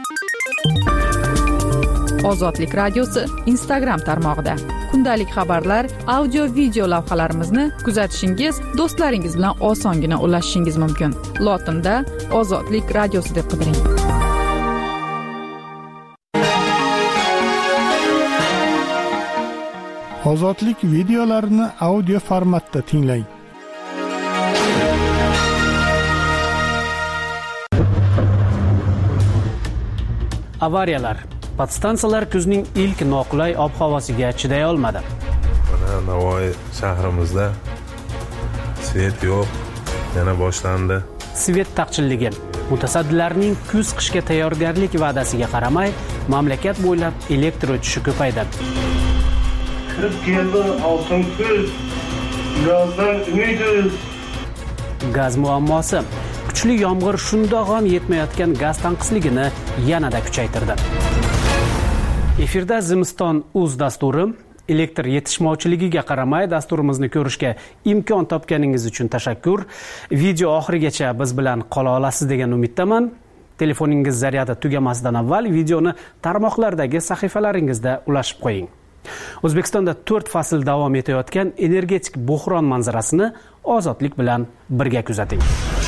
Ozodlik radiosi Instagram tarmog'ida kundalik xabarlar, audio video lavhalarimizni kuzatishingiz, do'stlaringiz bilan osongina ulashishingiz mumkin. Lotinda Ozodlik radiosi deb qidiring. Ozodlik videolarini audio formatda tinglang. Avariyalar. Podstansiyalar kuzning ilk noqulay ob-havosiga chiday olmadi. Mana Navoiy shahrimizda svet yo'q, yana boshlandi. Svet taqchilligi. Mutasaddilarning kuz-qishga tayyorgarlik va'dasiga qaramay, mamlakat bo'ylab elektr o'chishi ko'paydi. Kirib keldi oltin kuz, gazdan umidiz. Gaz muammosi. Kuchli yomg'ir shundoq ham yetmayotgan gaz tanqisligini yanada kuchaytirdi. Efirda Zimiston uz dasturi. Elektr yetishmovchiligiga qaramay dasturimizni ko'rishga imkon topganingiz uchun tashakkur. Video oxirigacha biz bilan qola olasiz degan umiddaman. Telefoningiz zaryadi tugamasidan avval videoni tarmoqlardagi sahifalaringizda ulashib qo'ying. O'zbekistonda 4 fasl davom etayotgan energetik bo'hron manzarasini Ozodlik bilan birga kuzating.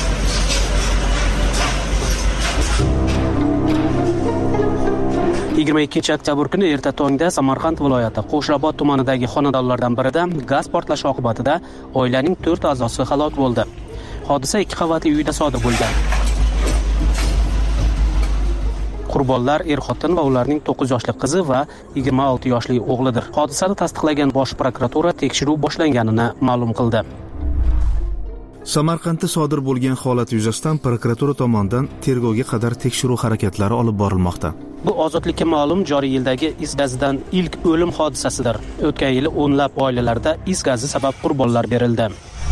oktyabr kuni erta tongda Samarqand viloyati Qo'shrabot tumanidagi xonadonlardan birida gaz portlashi oqibatida oilaning 4 a'zosi halok bo'ldi. Hodisa 2 qavatli uyda sodir bo'lgan. Qurbonlar er-xotin va ularning 9 yoshli qizi va 26 yoshli o'g'lidir. Hodisani tasdiqlagan Bosh prokuratura tekshiruv boshlanganini ma'lum qildi. Samarqandda sodir bo'lgan holat yuzasidan prokuratura tomonidan tergovga qadar tekshiruv harakatlari olib borilmoqda. Bu Ozodlikka ma'lum joriy yildagi is gazidan ilk o'lim hodisasidir. O'tgan yili o'nlab oilalarda is gazi sabab qurbonlar berildi.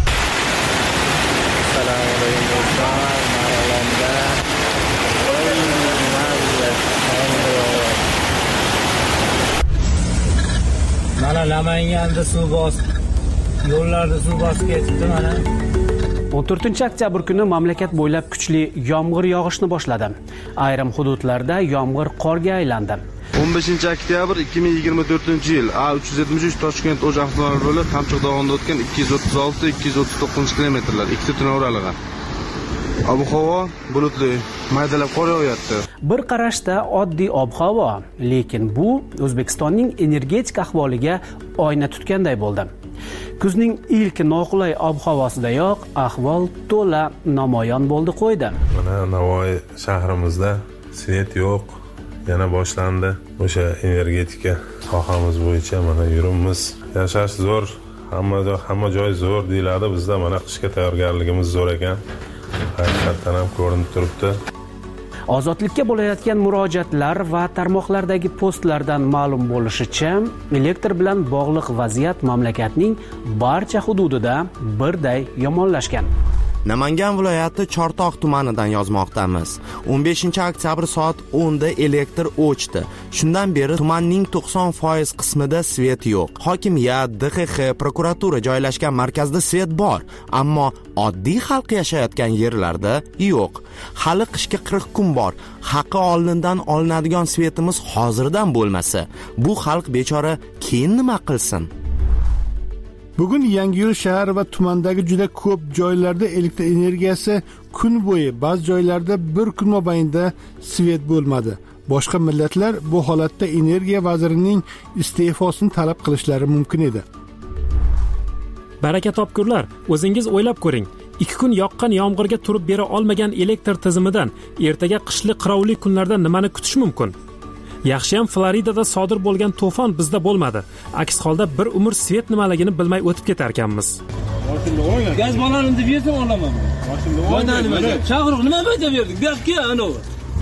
Mana Namanganda suv bosib, yo'llarda suv bosib ketibdi mana. 14 oktyabr kuni mamlakat bo'ylab kuchli yomg'ir yog'ishni boshladi. Ayrim hududlarda yomg'ir qorga aylandi. 15 oktyabr 2024-yil A373 Toshkent O'j avtomobil yo'li Qamchiq dovonida o'tgan 236-239 kilometrlar ikkita tuna o'ralig'i. Ob-havo bulutli, maydalab qor yog'yapti. Bir qarashda oddiy ob-havo, lekin bu O'zbekistonning energetik ahvoliga oyna tutganday bo'ldi. Kuzning ilk noqulay ob-havosidayoq ahvol to'la namoyon bo'ldi qo'ydi. Mana Navoiy shahrimizda svet yo'q, yana boshlandi. O'sha energetika sohamiz bo'yicha mana yurimiz. Yashash zo'r, hamma joy zo'r deyiladi. Bizda mana qishga tayyorgarligimiz zo'r ekan. Haqiqatan ham ko'rinib turibdi. Ozodlikka bo'layotgan murojaatlar va tarmoqlardagi postlardan ma'lum bo'lishicha, elektr bilan bog'liq vaziyat mamlakatning barcha hududida birday yomonlashgan. Namangan viloyati Chortoq tumanidan yozmoqdamiz. 15 oktyabr soat 10 da elektr o'chdi. Shundan beri tumanning 90% qismida svet yo'q. Hokimiyat, DXX, prokuratura joylashgan markazda svet bor, ammo oddiy xalq yashayotgan yerlarda yo'q. Hali qishga 40 kun bor. Haqqi oldindan olinadigan svetimiz hozirdan bo'lmasa, bu xalq bechora keyin nima qilsin? Bugun Yangiyo'l shahar va tumandagi juda ko'p joylarda elektr energiyasi kun bo'yi, ba'zi joylarda bir kun mobaynida svet bo'lmadi. Boshqa millatlar bu holatda energiya vazirining iste'fosini talab qilishlari mumkin edi. Baraka topkurlar, o'zingiz o'ylab ko'ring. 2 kun yoqqan yomg'irga turib bera olmagan elektr tizimidan ertaga qishli qirovli kunlarda nimani kutish mumkin? Yaxshiyam Floridada sodir bo'lgan to'fon bizda bo'lmadi. Aks holda bir umr svet nimaligini bilmay o'tib ketar ekanmiz. Gaz bolalarni deb yersam olaman. Mana nima? Chaqiriq nima aytib berdik? Gapga anovi.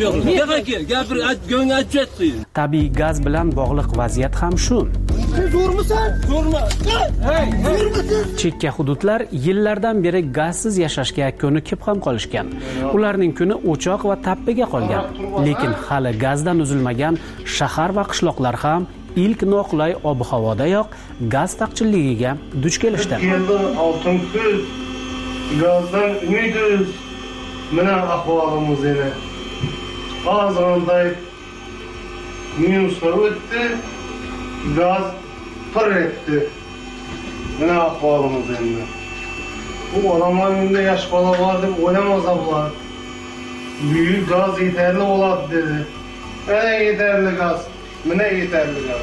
Tabiiy gaz bilan bog'liq vaziyat ham shu. Zo'rmisan? Zo'rma. Chekka hududlar yillardan beri gazsiz yashashga ko'nikib ham qolishgan. Ularning kuni o'choq va tappiga qolgan. Lekin hali gazdan uzilmagan shahar va qishloqlar ham ilk noqulay ob-havodayoq gaz taqchilligiga duch kelishdi. Oltin kuz, gazdan umidiz. Mana ahvolimiz edi. qazg'anday minusga o'tdi, gaz pir etdi. Mana ahvolimiz endi. Bu odamlar endi yosh bola bor deb o'ylamasa bular. Büyük gaz yeterli bo'ladi dedi. Mana yeterli gaz. Mana yeterli gaz.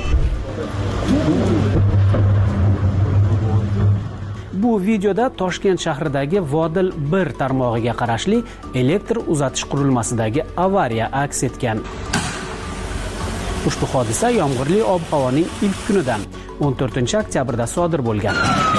Bu videoda Toshkent shahridagi Vodil 1 tarmog'iga qarashli elektr uzatish qurilmasidagi avariya aks etgan. Ushbu hodisa yomg'irli ob-havoning ilk kunidan 14-oktyabrda sodir bo'lgan.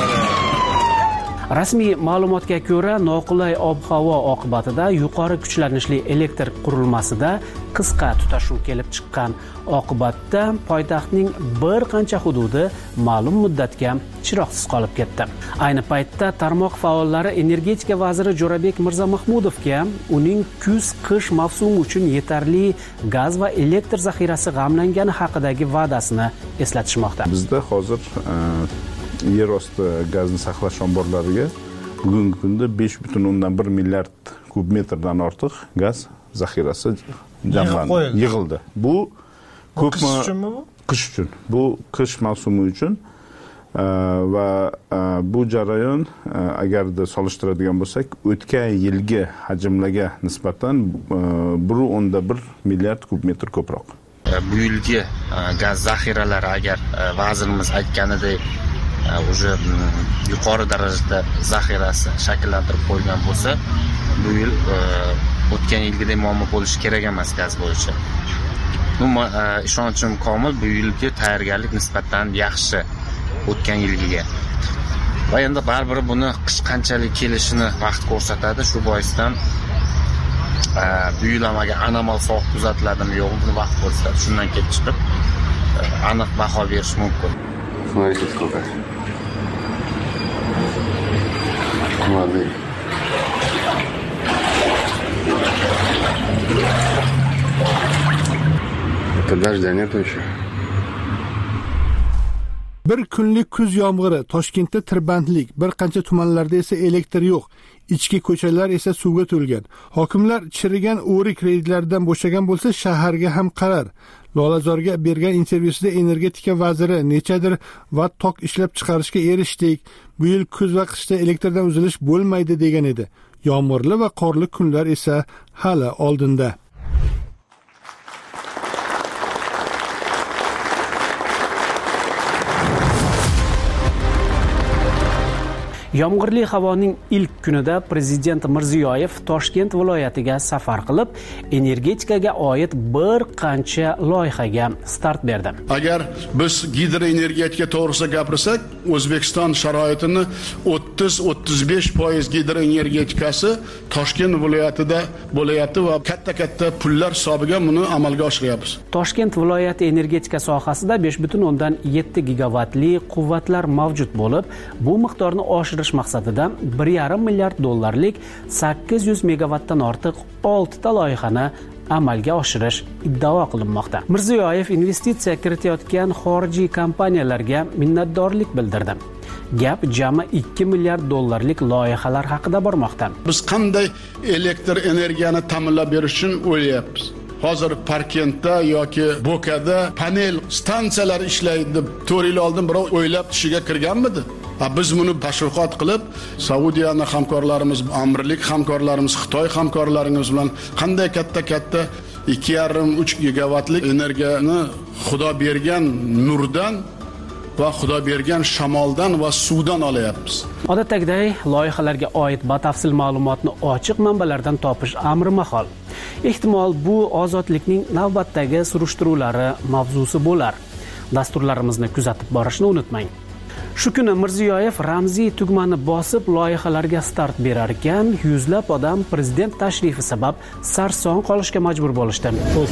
Rasmiy ma'lumotga ko'ra, noqulay ob-havo oqibatida yuqori kuchlanishli elektr qurilmasida qisqa tutashuv kelib chiqqan. Oqibatda poytaxtning bir qancha hududi ma'lum muddatga chiroqsiz qolib ketdi. Ayni paytda tarmoq faollari energetika vaziri Jo'rabek Mirzamahmudovga uning kuz-qish mavsumi uchun yetarli gaz va elektr zaxirasi g'amlangani haqidagi va'dasini eslatishmoqda. Bizda hozir yer osti gazni saqlash omborlariga bugungi kunda 5,1 milliard kub metrdan ortiq gaz zaxirasi yig'ildi. Bu ko'pmi? Qish uchunmi bu? Qish uchun. Bu qish mavsumi uchun va bu jarayon agarda solishtiradigan bo'lsak, o'tgan yilgi hajmlarga nisbatan 1,1 milliard kub metr ko'proq. Bu yilgi gaz zaxiralari agar vazirimiz aytganidek уже yuqori darajada zaxirasi shakllantirib qo'ygan bo'lsa, bu yil o'tgan yilgidek muammo bo'lishi kerak emas gaz bo'yicha. Ishonchim komil, bu yilgi tayyorgarlik nisbatan yaxshi o'tgan yilgiga. Va endi baribir buni qish qanchalik kelishini vaqt ko'rsatadi. Shu boisdan bu yil ham agar anomal sovuq kuzatiladimi yo'qmi, buni vaqt ko'rsatadi. Shundan kelib chiqib aniq baho berish mumkin. Смотрите, сколько. Молодые. Это дождя нету еще. Bir kunlik kuz yomg'iri, Toshkentda tirbandlik, bir qancha tumanlarda esa elektr yo'q. Ichki ko'chalar esa suvga to'lgan. Hokimlar chirigan o'ri kreditlaridan bo'shagan bo'lsa, shaharga ham qarar. Lolazorga bergan intervyusida energetika vaziri nechadir va tok ishlab chiqarishga erishdik. Bu yil kuz va qishda elektrdan uzilish bo'lmaydi degan edi. Yomg'irli va qorli kunlar esa hali oldinda. Yomg'irli havoning ilk kunida Prezident Mirziyoyev Toshkent viloyatiga safar qilib, energetikaga oid bir qancha loyihaga start berdi. Agar biz gidroenergetika to'g'risida gapirsak, O'zbekiston sharoitini 30-35% gidroenergetikasi Toshkent viloyatida bo'layapti va katta pullar hisobiga buni amalga oshiryapmiz. Toshkent viloyati energetika sohasida 5,7 gigavatli quvvatlar mavjud bo'lib, bu miqdorni oshirish maqsadida 1,5 milliard dollarlik 800 megavatdan ortiq 6 ta loyihani amalga oshirish iddao qilinmoqda. Mirziyoyev investitsiya kiritayotgan xorijiy kompaniyalarga minnatdorlik bildirdi. Gap jami 2 milliard dollarlik loyihalar haqida bormoqda. Biz qanday elektr energiyani ta'minlab berish uchun o'ylayapmiz. Hozir Parkentda yoki Bo'kada panel stansiyalar ishlaydi deb 4 yil oldin birov o'ylab tishiga kirganmidi? Biz buni tashviqot qilib, Saudiyani hamkorlarimiz, Amirlik hamkorlarimiz, Xitoy hamkorlarimiz bilan qanday katta 2,5-3 gigavatlik energiyani Xudo bergan nurdan va Xudo bergan shamoldan va suvdan olyapmiz. Odatdagidek, loyihalarga oid batafsil ma'lumotni ochiq manbalardan topish amri mahol. Ehtimol bu ozodlikning navbatdagi surishtiruvlari mavzusi bo'lar. Dasturlarimizni kuzatib borishni unutmang. Shu kuni Mirziyoyev ramziy tugmani bosib loyihalarga start berar ekan, yuzlab odam prezident tashrifi sabab sarson qolishga majbur bo'lishdi.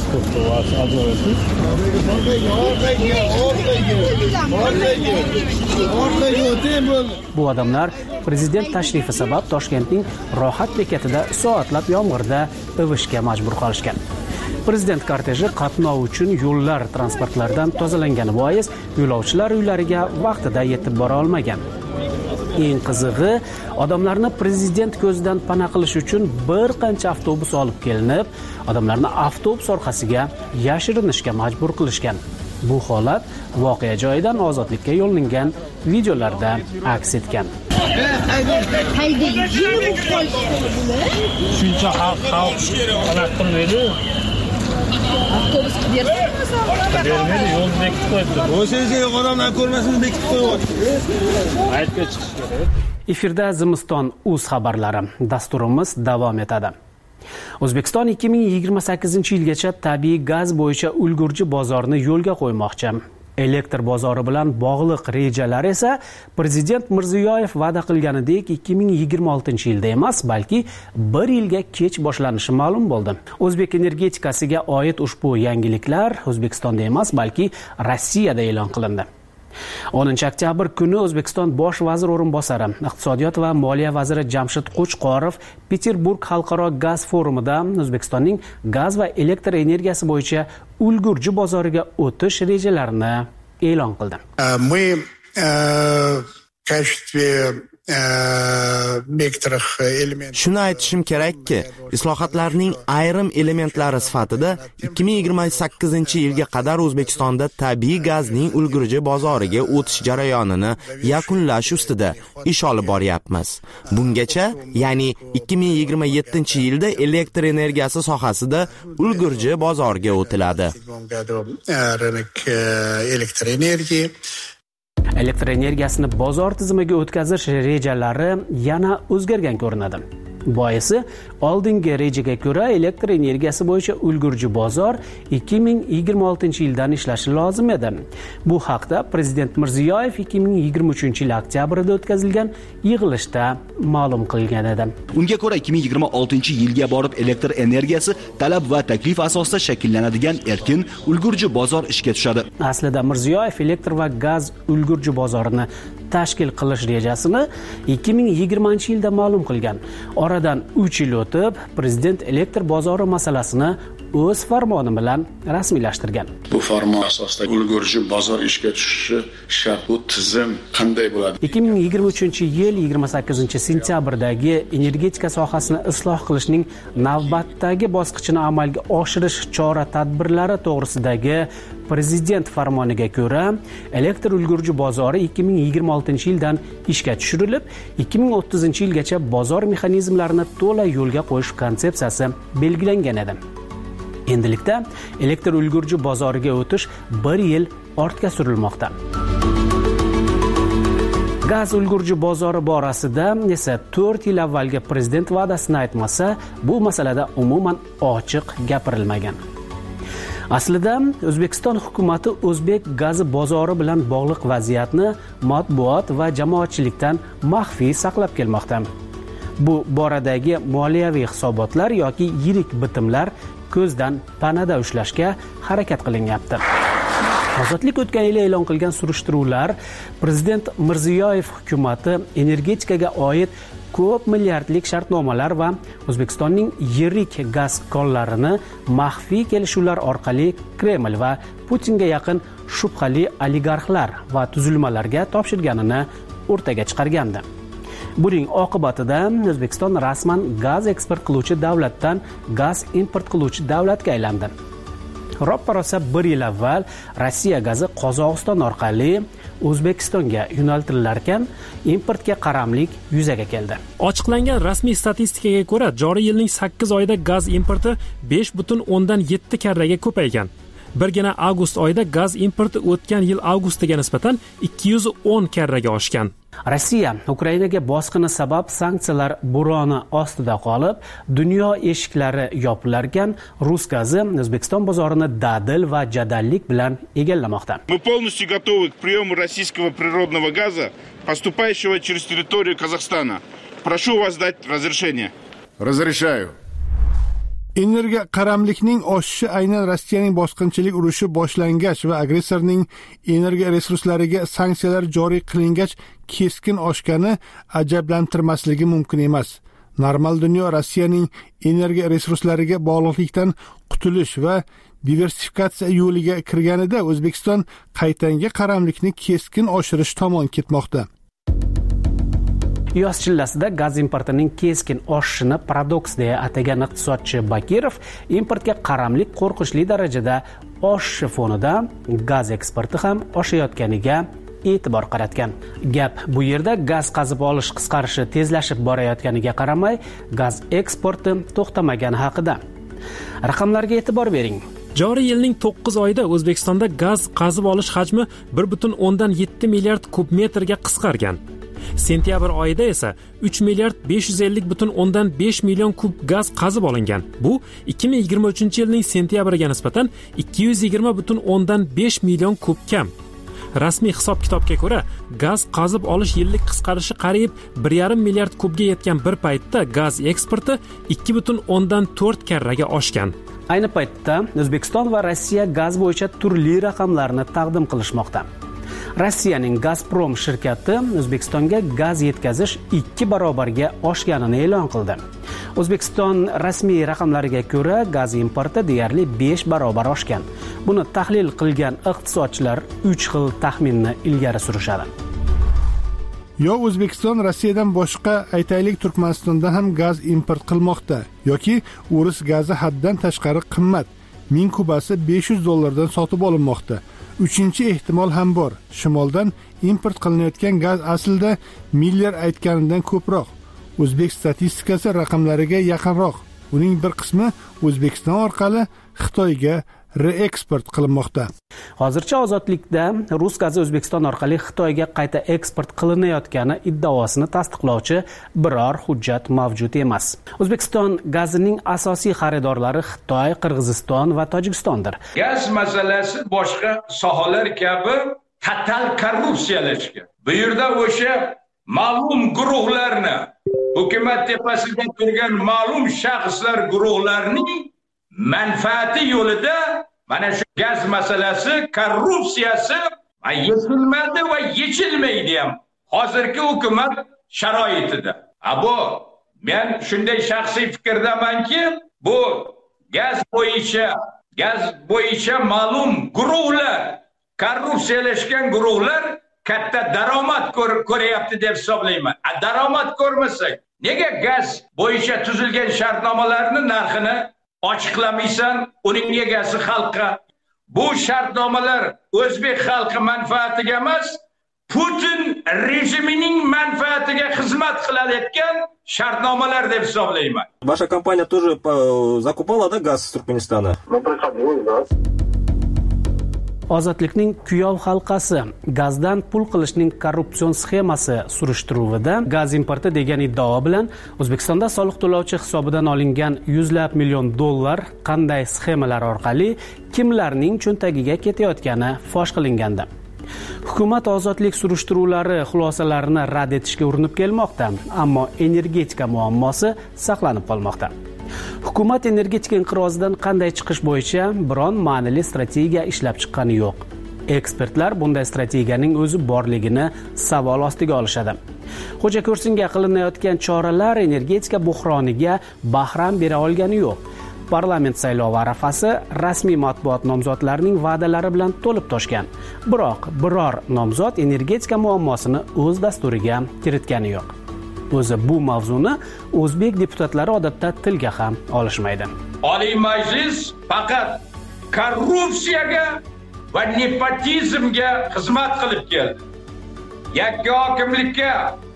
Bu odamlar prezident tashrifi sabab Toshkentning Rohat bekatida soatlab yomg'irda ivishga majbur qolishgan. Prezident korteji qatnov uchun yo'llar transportlardan tozalangani bois yo'lovchilar uylariga vaqtida yetib bora olmagan. Eng qizig'i, odamlarni prezident ko'zidan pana qilish uchun bir qancha avtobus olib kelinib, odamlarni avtobus orqasiga yashirinishga majbur qilishgan. Bu holat voqea joyidan ozodlikka yo'llangan videolarda aks etgan. Shuncha xalq qilmaydi. Avtobus bermaydi, yo'lni bekitib qo'yibdi. O'shancha odamlar ko'rmasin bekitib qo'yibdi. Aytga chiqish kerak. Efirda Zimiston uz xabarlari dasturimiz davom etadi. O'zbekiston 2028-yilgacha tabiiy gaz bo'yicha ulgurji bozorni yo'lga qo'ymoqchi. Elektr bozori bilan bog'liq rejalar esa Prezident Mirziyoyev va'da qilganidek 2026-yilda emas, balki 1 yilga kech boshlanishi ma'lum bo'ldi. O'zbek energetikasiga oid ushbu yangiliklar O'zbekistonda emas, balki Rossiyada e'lon qilindi. 10-oktyabr kuni O'zbekiston bosh vazir o'rinbosari, iqtisodiyot va moliya vaziri Jamshid Qo'chqorov Peterburg xalqaro gaz forumida O'zbekistonning gaz va elektr energiyasi bo'yicha ulgurji bozoriga o'tish rejalarini e'lon qildi. Мы в качестве Shuni aytishim kerakki, islohotlarning ayrim elementlari sifatida 2028-yilga qadar O'zbekistonda tabiiy gazning ulgurji bozoriga o'tish jarayonini yakunlash ustida ish olib boryapmiz. Bungacha, ya'ni 2027-yilda elektr energiyasi sohasida ulgurji bozorga o'tiladi. Elektr energiyasini bozor tizimiga o'tkazish rejalari yana o'zgargan ko'rinadi. Boisi, oldingi rejaga ko'ra elektr energiyasi bo'yicha ulgurji bozor 2026-yildan ishlashi lozim edi. Bu haqda Prezident Mirziyoyev 2023-yil oktyabrida o'tkazilgan yig'ilishda ma'lum qilgan edi. Unga ko'ra 2026-yilga borib elektr energiyasi talab va taklif asosida shakllanadigan erkin ulgurji bozor ishga tushadi. Aslida Mirziyoyev elektr va gaz ulgurji bozorini tashkil qilish rejasini 2020-yilda ma'lum qilgan. Oradan 3 yil o'tib, Prezident elektr bozori masalasini o'z farmoni bilan rasmiylashtirgan. Bu farmon asosida ulgurji bozor ishga tushishi shart. Bu tizim qanday bo'ladi? 2023-yil 28-sentyabrdagi energetika sohasini isloh qilishning navbatdagi bosqichini amalga oshirish chora-tadbirlari to'g'risidagi Prezident farmoniga ko'ra, elektr ulgurji bozori 2026-yildan ishga tushirilib, 2030-yilgacha bozor mexanizmlarini to'la yo'lga qo'yish konsepsiyasi belgilangan edi. Endilikda elektr ulgurji bozoriga o'tish 1 yil ortga surilmoqda. Gaz ulgurji bozori borasida esa 4 yil avvalgi prezident va'dasini aytmasa, bu masalada umuman ochiq gapirilmagan. Aslida O'zbekiston hukumatı o'zbek gazi bozori bilan bog'liq vaziyatni matbuot va jamoatchilikdan maxfiy saqlab kelmoqda. Bu boradagi moliyaviy hisobotlar yoki yirik bitimlar ko'zdan panada ushlashga harakat qilinyapti. Ozodlik o'tgan yil e'lon qilgan surishtiruvlar Prezident Mirziyoyev hukumati energetikaga oid ko'p milliardlik shartnomalar va O'zbekistonning yirik gaz konlarini maxfiy kelishuvlar orqali Kreml va Putinga yaqin shubhali oligarxlar va tuzilmalarga topshirganini o'rtaga chiqargandi. Buning oqibatida O'zbekiston rasman gaz eksport qiluvchi davlatdan gaz import qiluvchi davlatga aylandi. Roppa-rosa 1 yil avval Rossiya gazi Qozog'iston orqali O'zbekistonga yo'naltirilarkan, importga qaramlik yuzaga keldi. Ochiqlangan rasmiy statistikaga ko'ra, joriy yilning 8 oyida gaz importi 5.7 karraga ko'paygan. Birgina avgust oyida gaz importi o'tgan yil avgustiga nisbatan 210 karraga oshgan. Rossiya Ukrainaga bosqini sabab sanksiyalar buroni ostida qolib, dunyo eshiklari yopilarkan, rus gazi O'zbekiston bozorini dadil va jadallik bilan egallamoqda. Мы полностью готовы к приему российского природного газа, поступающего через территорию Казахстана. Прошу вас дать разрешение. Разрешаю. Energiya qaramlikning oshishi aynan Rossiyaning bosqinchilik urushi boshlangach va agressorning energiya resurslariga sanksiyalar joriy qilingach keskin oshgani ajablantirmasligi mumkin emas. Normal dunyo Rossiyaning energiya resurslariga bog'liqlikdan qutulish va diversifikatsiya yo'liga kirganida O'zbekiston qaytanga qaramlikni keskin oshirish tomon ketmoqda. yoz chillasida gaz importining keskin oshishini paradoks deya atagan iqtisodchi Bakirov importga qaramlik qo'rqinchli darajada oshishi fonida gaz eksporti ham oshayotganiga e'tibor qaratgan. Gap bu yerda gaz qazib olish qisqarishi tezlashib borayotganiga qaramay, gaz eksporti to'xtamagani haqida. Raqamlarga e'tibor bering. Joriy yilning 9 oyida O'zbekistonda gaz qazib olish hajmi 1.7 milliard kub metrga qisqargan. Sentyabr oyida esa 3 milliard 550.5 million kub gaz qazib olingan. Bu 2023-yilning sentyabriga nisbatan 220.5 million kub kam. Rasmiy hisob-kitobga ko'ra, gaz qazib olish yillik qisqarishi qariyb 1,5 milliard kubga yetgan bir paytda gaz eksporti 2.4 karraga oshgan. Ayni paytda O'zbekiston va Rossiya gaz bo'yicha turli raqamlarni taqdim qilishmoqda. Rossiyaning Gazprom shirkati O'zbekistonga gaz yetkazish 2 barobarga oshganini e'lon qildi. O'zbekiston rasmiy raqamlariga ko'ra, gaz importi deyarli 5 barobar oshgan. Buni tahlil qilgan iqtisodchilar 3 xil taxminni ilgari surishadi. Yo O'zbekiston Rossiyadan boshqa, aytaylik Turkmanistondan ham gaz import qilmoqda, yoki o'ris gazi haddan tashqari qimmat, 1000 kubasi $500 sotib olinmoqda. Uchinchi ehtimol ham bor. Shimoldan import qilinayotgan gaz aslida Miller aytganidan ko'proq. O'zbek statistikasi raqamlariga yaqinroq. Uning bir qismi O'zbekiston orqali Xitoyga reeksport qilinmoqda. Hozircha ozodlikda rus gazi O'zbekiston orqali Xitoyga qayta eksport qilinayotgani iddaosini tasdiqlovchi biror hujjat mavjud emas. O'zbekiston gazining asosiy xaridorlari Xitoy, Qirg'iziston va Tojikistondir. Gaz masalasi boshqa sohalar kabi total korrupsiyalashgan. Bu yerda o'sha ma'lum guruhlarni, hukumat tepasida turgan ma'lum shaxslar guruhlarining manfaati yo'lida mana shu gaz masalasi, korrupsiyasi yechilmadi va yechilmaydi ham hozirgi hukumat sharoitida. Men shunday shaxsiy fikrdamanki, bu gaz bo'yicha ma'lum guruhlar, korrupsiyalashgan guruhlar katta daromad ko'ryapti deb hisoblayman. Daromad ko'rmasak, nega gaz bo'yicha tuzilgan shartnomalarni narxini ochiqlamaysan, uning egasi xalqqa? Bu shartnomalar o'zbek xalqi manfaatiga emas, Putin rejimining manfaatiga xizmat qilayotgan shartnomalar deb hisoblayman. Ваша компания тоже закупала, да, газ из Туркменистана? Ozodlikning kuyov halqasi gazdan pul qilishning korrupsion sxemasi surishtiruvida gaz importi degan iddao bilan O'zbekistonda soliq to'lovchi hisobidan olingan $100 million qanday sxemalar orqali kimlarning cho'ntagiga ketayotgani fosh qilingandi. Hukumat ozodlik surishtiruvlari xulosalarini rad etishga urinib kelmoqda, ammo energetika muammosi saqlanib qolmoqda. Hukumat energetika inqirozidan qanday chiqish bo'yicha biron ma'nili strategiya ishlab chiqqani yo'q. Ekspertlar bunday strategiyaning o'zi borligini savol ostiga olishadi. Xo'jako'rsinga qilinayotgan choralar energetika buhroniga bahram bera olgani yo'q. Parlament saylovi arafasi rasmiy matbuot nomzodlarining va'dalari bilan to'lib toshgan. Biroq biror nomzod energetika muammosini o'z dasturiga kiritgani yo'q. O'zi bu mavzuni o'zbek deputatlari odatda tilga ham olishmaydi. Oliy Majlis faqat korrupsiyaga va nepotizmga xizmat qilib keldi. Yakka hokimlikka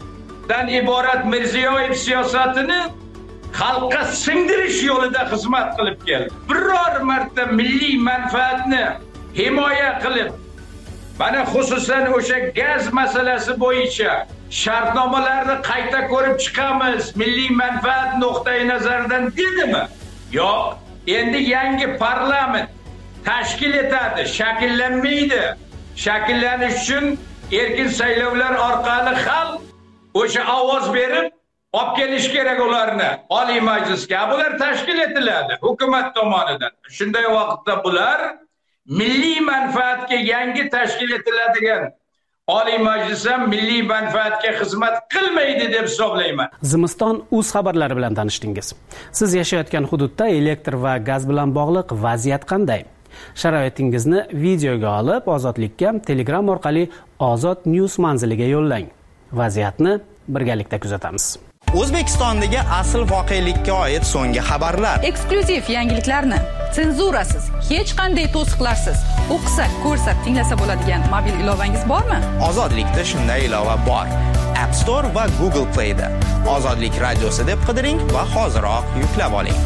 dan iborat Mirziyoyev siyosatini xalqqa singdirish yo'lida xizmat qilib keldi. Biror marta milliy manfaatni himoya qilib, mana xususan o'sha gaz masalasi bo'yicha shartnomalarni qayta ko'rib chiqamiz, milliy manfaat nuqtai nazaridan dedimi? Yo'q, endi yangi parlament tashkil etadi, shakllanmaydi. Shakllanish uchun erkin saylovlar orqali xalq o'sha ovoz berib olib kelish kerak ularni Oliy Majlisga. Bular tashkil etiladi hukumat tomonidan. Shunday vaqtda bular milliy manfaatga yangi tashkil etiladigan Oliy Majlis ham milliy manfaatga xizmat qilmaydi deb hisoblayman. Zimiston uz xabarlari bilan tanishdingiz. Siz yashayotgan hududda elektr va gaz bilan bog'liq vaziyat qanday? Sharoitingizni videoga olib, Ozodlikka Telegram orqali Ozod News manziliga yo'llang. Vaziyatni birgalikda kuzatamiz. O'zbekistondagi asl voqelikka oid so'nggi xabarlar, eksklyuziv yangiliklarni senzurasiz, hech qanday to'siqlarsiz o'qisa, ko'rsa, tinglasa bo'ladigan mobil ilovangiz bormi? Ozodlikda shunday ilova bor. App Store va Google Play da Ozodlik radiosi deb qidiring va hoziroq yuklab oling.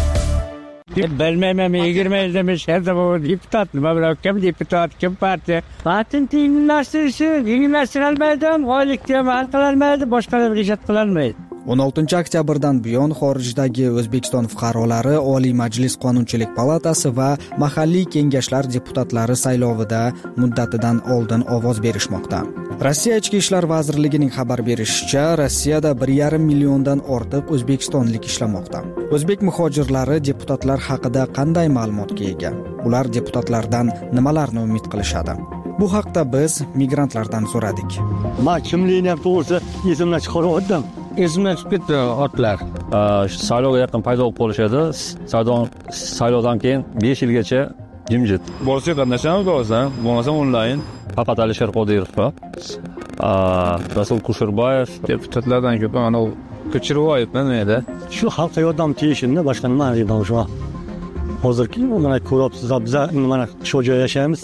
Bilmayman, 20 yildan beri sharda bo'l deputat, nima bilan kim deputat, kim partiya. Patent yengillashtirilmaydi, oylikka amal qilinmaydi, boshqalarga ijod qilinmaydi. 16-oktyabrdan buyon xorijdagi O'zbekiston fuqarolari Oliy Majlis Qonunchilik palatasi va mahalliy kengashlar deputatlari saylovida muddatidan oldin ovoz berishmoqda. Rossiya Ichki ishlar vazirligining xabar berishicha, Rossiyada 1,5 milliondan ortiq o'zbekistonlik ishlamoqda. O'zbek muhojirlari deputatlar haqida qanday ma'lumotga ega? Ular deputatlardan nimalarni umid qilishadi? Bu haqda biz migrantlardan so'radik. Men kimligini ham to'g'risi esimdan chiqarib esimdan chiqib ketdi otlar. Saylovga yaqin paydo bo'lib qolishadi. Saylovdan keyin 5 yilgacha jimjit. Borsa qatnashamiz bo'lsa, bo'lmasa onlayn. Faqat Alisher Qodirov va Rasul Kusherbayev deputatlardan ko'p ana Ko'chiroyevman edi. Shu xalqqa yordam tegishini boshqa nima deyman shu. Hozirki mana ko'ryapsiz, biz mana shu joyda yashaymiz.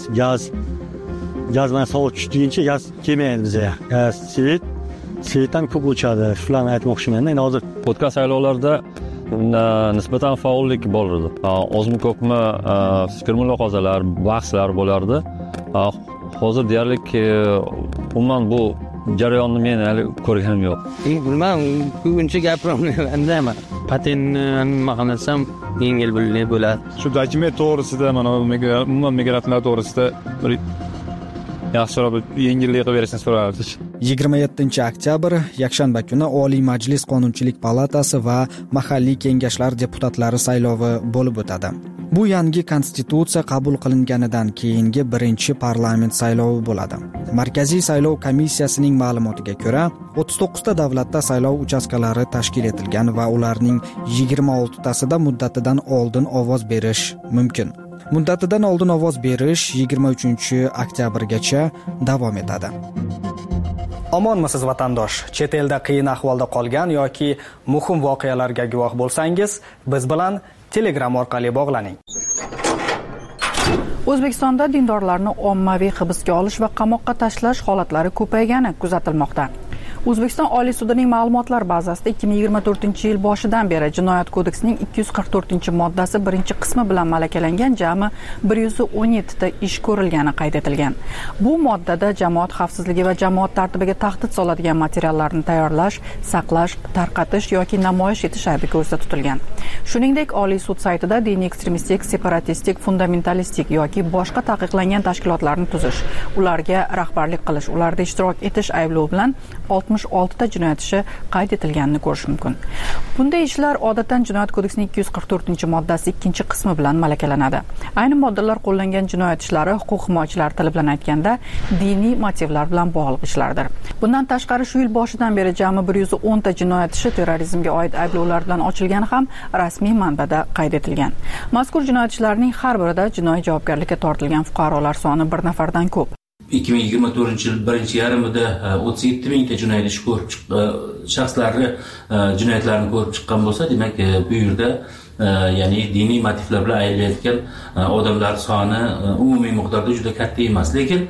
Gaz mana sovuq tushguncha gaz kelmaydi bizga. Gaz Svetdan ko'p o'chadi. Shularni aytmoqchiman. Endi hozir o'tgan saylovlarda nisbatan faollik bo'ldi. Ozmi ko'pmi fikr mulohazalar, bahslar bo'lardi. Hozir deyarli umuman bu jarayonni men hali ko'rganim yo'q. Bilmadim, ko'pincha gapiryapman. Patentni nima qilsam yengil bo'ladi. Shu dokument to'g'risida, mana umuman migrantlar to'g'risida bir yaxshiroq yengillik qilib berishni so'rardik. 27-oktyabr yakshanba kuni Oliy Majlis Qonunchilik palatasi va mahalliy kengashlar deputatlari saylovi bo'lib o'tadi. Bu yangi konstitutsiya qabul qilinganidan keyingi birinchi parlament saylovi bo'ladi. Markaziy saylov komissiyasining ma'lumotiga ko'ra, 39 ta davlatda saylov uchastkalari tashkil etilgan va ularning 26 tasida muddatidan oldin ovoz berish mumkin. Muddatidan oldin ovoz berish 23-oktyabrgacha davom etadi. Omonmisiz vatandosh? Chet elda qiyin ahvolda qolgan yoki muhim voqealarga guvoh bo'lsangiz, biz bilan Telegram orqali bog'laning. O'zbekistonda dindorlarni ommaviy hibsga olish va qamoqqa tashlash holatlari ko'paygani kuzatilmoqda. O'zbekiston Oliy sudining ma'lumotlar bazasida 2024-yil boshidan beri Jinoyat kodeksining 244-moddasi birinchi qismi bilan malakalangan jami 117 ta ish ko'rilgani qayd etilgan. Bu moddada jamoat xavfsizligi va jamoat tartibiga tahdid soladigan materiallarni tayyorlash, saqlash, tarqatish yoki namoyish etish aybi ko'zda tutilgan. Shuningdek, Oliy sud saytida diniy ekstremistik, separatistik, fundamentalistik yoki boshqa taqiqlangan tashkilotlarni tuzish, ularga rahbarlik qilish, ularda ishtirok etish ayblovi bilan 66 ta jinoyat ishi qayd etilganini ko'rish mumkin. Bunday ishlar odatdan Jinoyat kodeksining 244-moddasi 2-qismi bilan malakalanadi. Ayni moddalar qo'llangan jinoyat ishlari huquq himoyachilar tili bilan aytganda diniy motivlar bilan bog'liq ishlardir. Bundan tashqari shu yil boshidan beri jami 110 ta jinoyat ishi terrorizmga oid ayblovlar bilan ochilgani ham rasmiy manbada qayd etilgan. Mazkur jinoyat ishlarining har birida jinoiy javobgarlikka tortilgan fuqarolar soni 1 nafardan ko'p. 2024-yil birinchi yarmida 37 mingta jinoyat ishi ko'rib shaxslarni jinoyatlarni ko'rib chiqqan bo'lsa, demak bu yerda ya'ni diniy motivlar bilan aylanayotgan odamlar soni umumiy miqdorda juda katta emas. Lekin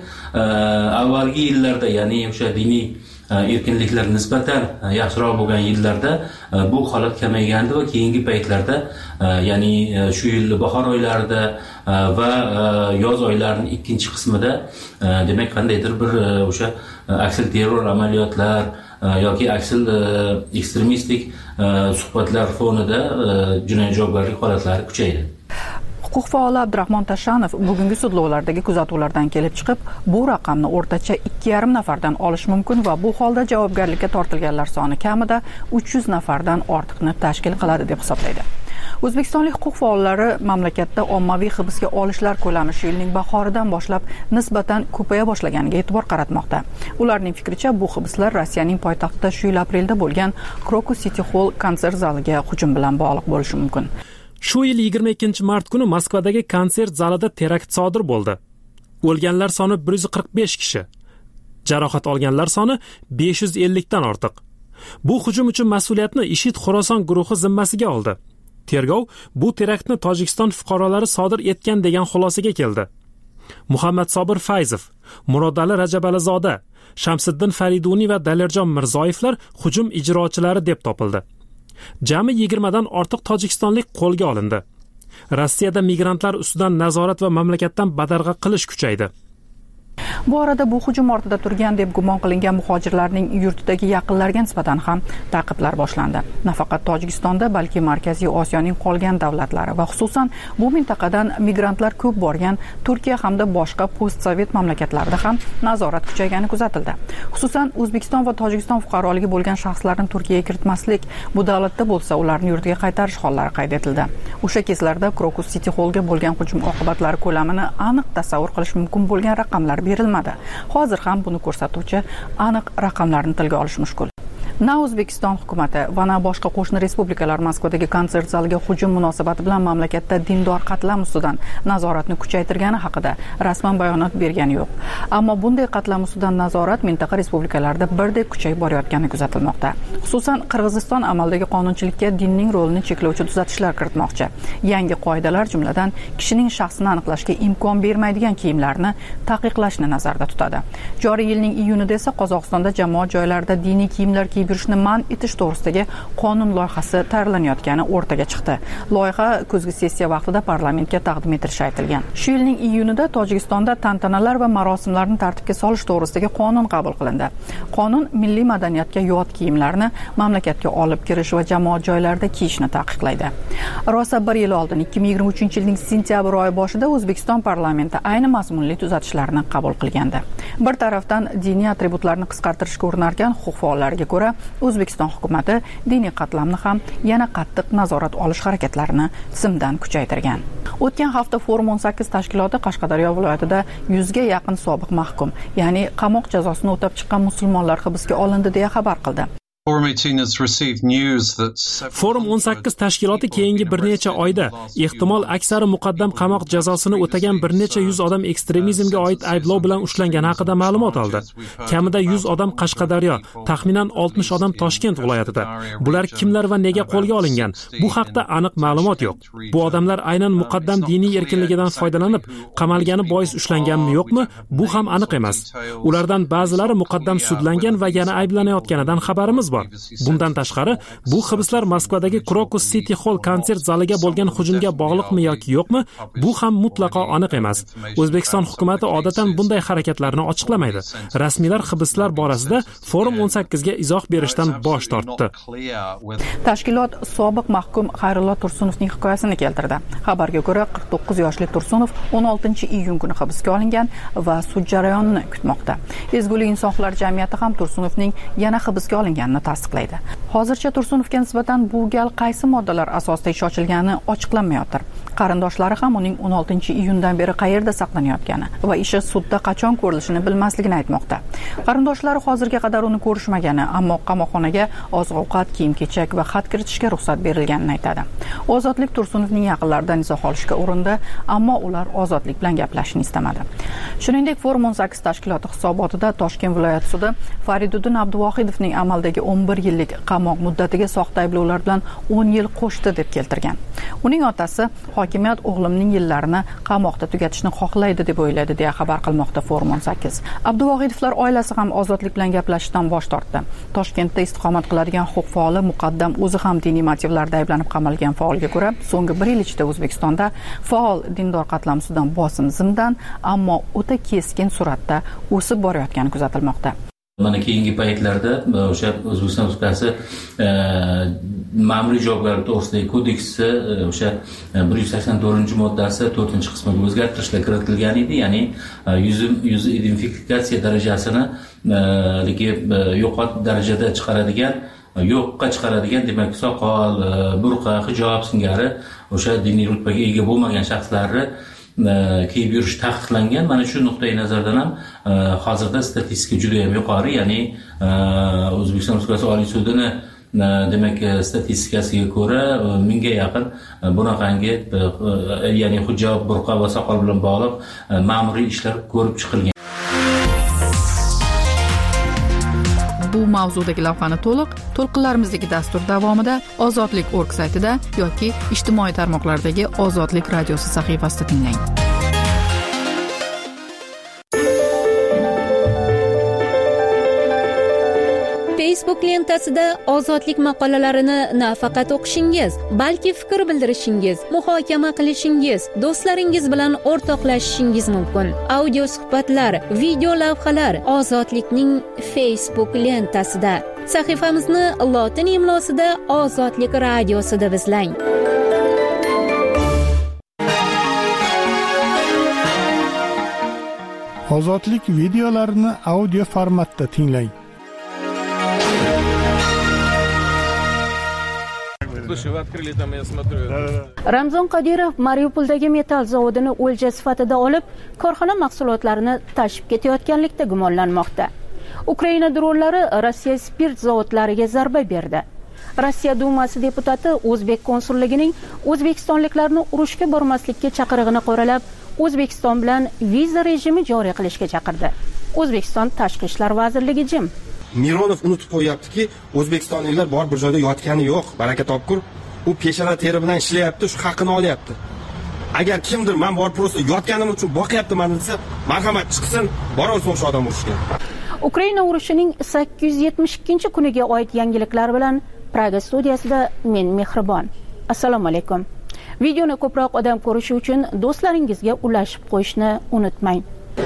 avvalgi yillarda, ya'ni o'sha diniy erkinliklar nisbatan yaxshiroq bo'lgan yillarda bu holat kamaygandi va keyingi paytlarda, ya'ni shu yil bahor oylarida va yoz oylarining 2-qismida demak qandaydir bir o'sha aksil terror amaliyotlar yoki aksil ekstremistik suhbatlar fonida jinoiy javobgarlik holatlari kuchaydi. Huquq faoli Abdurahmon Tashanov bugungi sudlovlardagi kuzatuvlardan kelib chiqib, bu raqamni o'rtacha 2,5 nafardan olish mumkin va bu holda javobgarlikka tortilganlar soni kamida 300 nafardan ortiqni tashkil qiladi deb hisoblaydi. O'zbekistonlik huquq faollari mamlakatda ommaviy hibsga olishlar ko'lami shu yilning bahoridan boshlab nisbatan ko'paya boshlaganiga e'tibor qaratmoqda. Ularning fikricha, bu hibslar Rossiyaning poytaxtida shu yil aprelda bo'lgan Krokus City Hall konsert zaliga hujum bilan bog'liq bo'lishi mumkin. Shu yil 22-mart kuni Moskvadagi konsert zalida terakt sodir bo'ldi. O'lganlar soni 145 kishi, jarohat olganlar soni 550 dan ortiq. Bu hujum uchun mas'uliyatni IShID Xorason guruhi zimmasiga oldi. Tergov bu teraktni Tojikiston fuqarolari sodir etgan degan xulosaga keldi. Muhammad Sobir Fayzov, Murodali Rajabalizoda, Shamsiddin Fariduniy va Dalirjon Mirzoyevlar hujum ijrochilari deb topildi. Jami 20 dan ortiq tojikistonlik qo'lga olindi. Rossiyada migrantlar ustidan nazorat va mamlakatdan badarg'a qilish kuchaydi. Bu orada bu hujum ortida turgan deb gumon qilingan muhojirlarning yurtidagi yaqinlariga nisbatan ham ta'qiblar boshlandi. Nafaqat Tojikistonda, balki Markaziy Osiyoning qolgan davlatlari va xususan bu mintaqadan migrantlar ko'p borgan Turkiya hamda boshqa postsovet mamlakatlarida ham nazorat kuchaygani kuzatildi. Xususan O'zbekiston va Tojikiston fuqaroligi bo'lgan shaxslarni Turkiyaga kiritmaslik, bu davlatda bo'lsa ularni yurtiga qaytarish hollari qayd etildi. O'sha kezlarda Crocus City Hallga bo'lgan hujum oqibatlari ko'lamini aniq tasavvur qilish mumkin bo'lgan raqamlar berilmadi. Hozir ham buni ko'rsatuvchi aniq raqamlarni tilga olish mushkul. Na O'zbekiston hukumati va na boshqa qo'shni respublikalar Moskvadagi konsert zaliga hujum munosabati bilan mamlakatda dindor qatlam ustidan nazoratni kuchaytirgani haqida rasman bayonot bergani yo'q. Ammo bunday qatlam ustidan nazorat mintaqa respublikalarida birdek kuchayib borayotgani kuzatilmoqda. Xususan Qirg'iziston amaldagi qonunchilikka dinning rolini cheklovchi tuzatishlar kiritmoqchi. Yangi qoidalar jumladan kishining shaxsini aniqlashga imkon bermaydigan kiyimlarni taqiqlashni nazarda tutadi. Joriy yilning iyunida esa Qozog'istonda jamoat joylarida diniy kiyimlar kiyib yurishni man etish to'g'risidagi qonun loyihasi tayyorlanayotgani o'rtaga chiqdi. Loyiha kuzgi sessiya vaqtida parlamentga taqdim etilishi aytilgan. Shu yilning iyunida Tojikistonda tantanalar va marosimlarni tartibga solish to'g'risidagi qonun qabul qilindi. Qonun milliy madaniyatga yot kiyimlarni mamlakatga olib kirish va jamoat joylarida kiyishni taqiqlaydi. Rosa 1 yil oldin 2023-yilning sentyabr oyi boshida O'zbekiston parlamenti ayni mazmunli tuzatishlarni qabul qilgandi. Bir tarafdan diniy atributlarni qisqartirishga urinarkan huquq faollariga ko'ra O'zbekiston hukumati diniy qatlamni ham yana qattiq nazorat olish harakatlarini tizimdan kuchaytirgan. O'tgan hafta Forum 18 tashkiloti Qashqadaryo viloyatida 100 ga yaqin sobiq mahkum, ya'ni qamoq jazosini o'tab chiqqan musulmonlar hibsga olindi deya xabar qildi. Forum 18 tashkiloti keyingi bir necha oyda ehtimol aksari muqaddam qamoq jazosini o'tagan bir necha yuz odam ekstremizmga oid ayblov bilan ushlangani haqida ma'lumot oldi. Kamida 100 odam Qashqadaryo, taxminan 60 odam Toshkent viloyatida. Bular kimlar va nega qo'lga olingan? Bu haqda aniq ma'lumot yo'q. Bu odamlar aynan muqaddam diniy erkinligidan foydalanib qamalgani bois ushlanganmi yo'qmi? Bu ham aniq emas. Ulardan ba'zilari muqaddam sudlangan va yana ayblanayotganidan xabarimiz bor. Bundan tashqari, bu hibslar Moskvadagi Crocus City Hall konsert zaliga bo'lgan hujumga bog'liqmi yoki yo'qmi? Bu ham mutlaqo aniq emas. O'zbekiston hukumatı odatan bunday harakatlarni ochiqlamaydi. Rasmiylar hibslar borasida Forum 18 ga izoh berishdan bosh tortdi. Tashkilot sobiq mahkum Xayrullo Tursunovning hikoyasini keltirdi. Xabarga ko'ra, 49 yoshli Tursunov 16-iyun kuni hibsga olingan va sud jarayonini kutmoqda. Ezgulik insonlar jamiyati ham Tursunovning yana hibsga olinganini tasdiqlaydi. Hozircha Tursunovga nisbatan bu gal qaysi moddalar asosida ish ochilgani ochiqlanmayotir. Qarindoshlari ham uning 16-iyundan beri qayerda saqlanayotgani va ishi sudda qachon ko'rilishini bilmasligini aytmoqda. Qarindoshlari hozirga qadar uni ko'rishmagani, ammo qamoqxonaga oziq-ovqat, kiyim-kechak va xat kiritishga ruxsat berilganini aytadi. Ozodlik Tursunovning yaqinlaridan izoh olishga urindi, ammo ular Ozodlik bilan gaplashishni istamadi. Shuningdek, Forum 18 tashkiloti hisobotida Toshkent viloyat sudi Fariduddin Abduvohidovning amaldagi 11 yillik qamoq muddatiga soxta ayblovlar bilan 10 yil qo'shdi deb keltirgan. Uning otasi hokimiyat o'g'limning yillarini qamoqda tugatishni xohlaydi deb o'yladi deya xabar qilmoqda Forum 18. Abduvohidovlar oilasi ham Ozodlik bilan gaplashishdan bosh tortdi. Toshkentda istiqomat qiladigan huquq faoli muqaddam o'zi ham diniy motivlarda ayblanib qamalgan faolga ko'ra, so'nggi 1 yil ichida O'zbekistonda faol dindor qatlam ustidan bosim zimdan, ammo o'ta keskin sur'atda o'sib borayotgani kuzatilmoqda. Mana keyingi paytlarda o'sha O'zbekiston Respublikasi ma'muriy javobgarlik to'g'risidagi kodeksi o'sha 184-moddasi 4-qismiga o'zgartirishlar kiritilgan edi, ya'ni yuz identifikatsiya darajasini yo'qot darajada chiqaradigan, yo'qqa chiqaradigan, demak soqol, burqa, hijob singari o'sha diniy rutbaga ega bo'lmagan shaxslarni kiyib yurish taqiqlangan. Mana shu nuqtai nazardan ham hozirda statistika juda ham yuqori, ya'ni O'zbekiston Respublikasi Oliy sudini demak statistikasiga ko'ra 1000 ga yaqin bunaqangi ya'ni hijob, burqa va soqol bilan bog'liq ma'muriy ishlar ko'rib chiqilgan. Bu mavzudagi lavhani to'lqinlarimizdagi dastur davomida ozodlik.org saytida yoki ijtimoiy tarmoqlardagi Ozodlik radiosi sahifasida tinglang. Facebook lentasida ozodlik maqolalarini nafaqat o'qishingiz, balki fikr bildirishingiz, muhokama qilishingiz, do'stlaringiz bilan o'rtoqlashishingiz mumkin. Audio suhbatlar, video lavhalar Ozodlikning Facebook lentasida. Sahifamizni lotin imlosida Ozodlik radiosida izlang. Ozodlik videolarini audio formatda tinglang. Ramzon Qodirov Mariupoldagi metall zavodini o'lja sifatida olib, korxona mahsulotlarini tashib ketayotganlikda gumonlanmoqda. Ukraina dronlari Rossiya spirt zavodlariga zarba berdi. Rossiya Dumasi deputati O'zbek konsulligining o'zbekistonliklarni urushga bormaslikka chaqirig'ini qoralab, O'zbekiston bilan viza rejimi joriy qilishga chaqirdi. O'zbekiston Tashqi ishlar vazirligi jim. Mironov unutib qo'yaptiki, o'zbekistonliklar bor bir joyda yotgani yo'q, baraka topkur. U peshana teri bilan ishlayapti, shu haqini olyapti. Agar kimdir men bor prosta yotganim uchun boqyaptiman desa, marhamat chiqsin, borolsin o'sha odam urushga. Ukraina urushining 872-kuniga oid yangiliklar bilan Praga studiyasida men Mehribon. Assalomu alaykum. Videoni ko'proq odam ko'rishi uchun do'stlaringizga ulashib qo'yishni unutmang.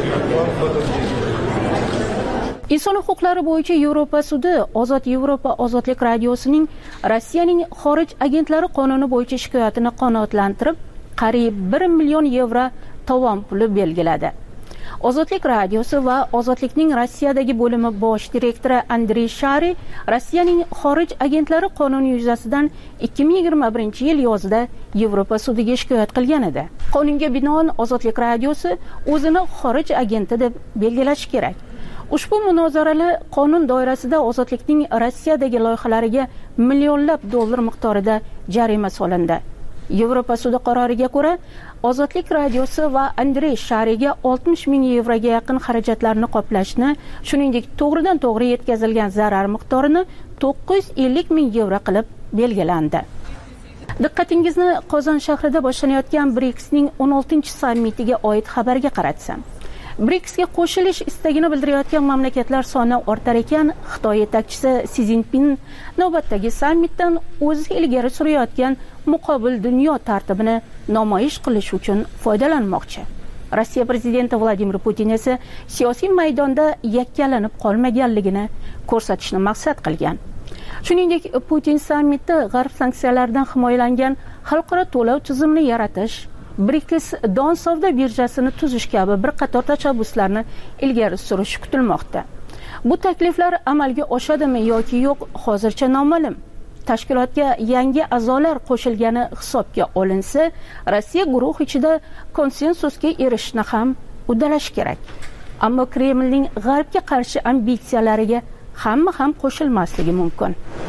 Inson huquqlari bo'yicha Yevropa sudi Ozod Yevropa Ozodlik radiosining Rossiyaning xorij agentlari qonuni bo'yicha shikoyatini qanoatlantirib, qariyb 1 million yevro tovon puli belgiladi. Ozodlik radiosi va Ozodlikning Rossiyadagi bo'limi bosh direktori Andrey Shari Rossiyaning xorij agentlari qonuni yuzasidan 2021-yil yozida Yevropa sudiga shikoyat qilgan edi. Qonunga binoan Ozodlik radiosi o'zini xorij agenti deb belgilashi kerak. Ushbu munozaralar qonun doirasida Ozodlikning Rossiyadagi loyihalariga millionlab dollar miqdorida jarima solindi. Yevropa sudi qaroriga ko'ra, Ozodlik radiosi va Andrey Shariga 60 ming yevroga yaqin xarajatlarni qoplashni, shuningdek to'g'ridan to'g'ri yetkazilgan zarar miqdorini 950 ming yevro qilib belgilandi. Diqqatingizni Qozon shahrida boshlanayotgan BRICSning 16-sammitiga oid xabarga qaratsam. BRICSga qo'shilish istagini bildirayotgan mamlakatlar soni ortar ekan, Xitoy yetakchisi Si Zinpin navbatdagi sammitdan o'zi ilgari surayotgan muqobil dunyo tartibini namoyish qilish uchun foydalanmoqchi. Rossiya prezidenti Vladimir Putin esa siyosiy maydonda yakkalanib qolmaganligini ko'rsatishni maqsad qilgan. Shuningdek, Putin sammitda g'arb sanksiyalaridan himoyalangan xalqaro to'lov tizimini yaratish, BRICS don savdo birjasini tuzish kabi bir qator tashabbuslarni ilgari surishi kutilmoqda. Bu takliflar amalga oshadimi yoki yo'q, hozircha noma'lum. Tashkilotga yangi a'zolar qo'shilgani hisobga olinsa, Rossiya guruh ichida konsensusga erishishni ham uddalash kerak. Ammo Kremlning g'arbga qarshi ambitsiyalariga hamma ham qo'shilmasligi mumkin.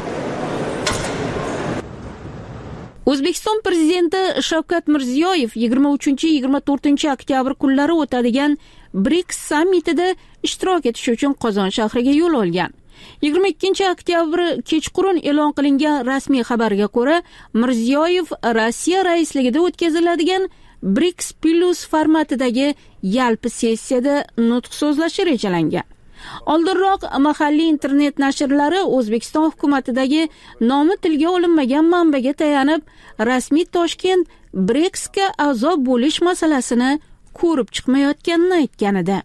O'zbekiston prezidenti Shavkat Mirziyoyev 23-24 oktyabr kunlari o'tadigan BRICS sammitida ishtirok etish uchun Qozon shahriga yo'l olgan. 22 oktyabr kechqurun e'lon qilingan rasmiy xabarga ko'ra, Mirziyoyev Rossiya raisligida o'tkaziladigan BRICS Plus formatidagi yalpi sessiyada nutq so'zlashi rejalangan. Oldinroq mahalliy internet nashrlari O'zbekiston hukumatidagi nomi tilga olinmagan manbaga tayanib, rasmiy Toshkent BRICSga a'zo bo'lish masalasini ko'rib chiqmayotganini aytgan edi.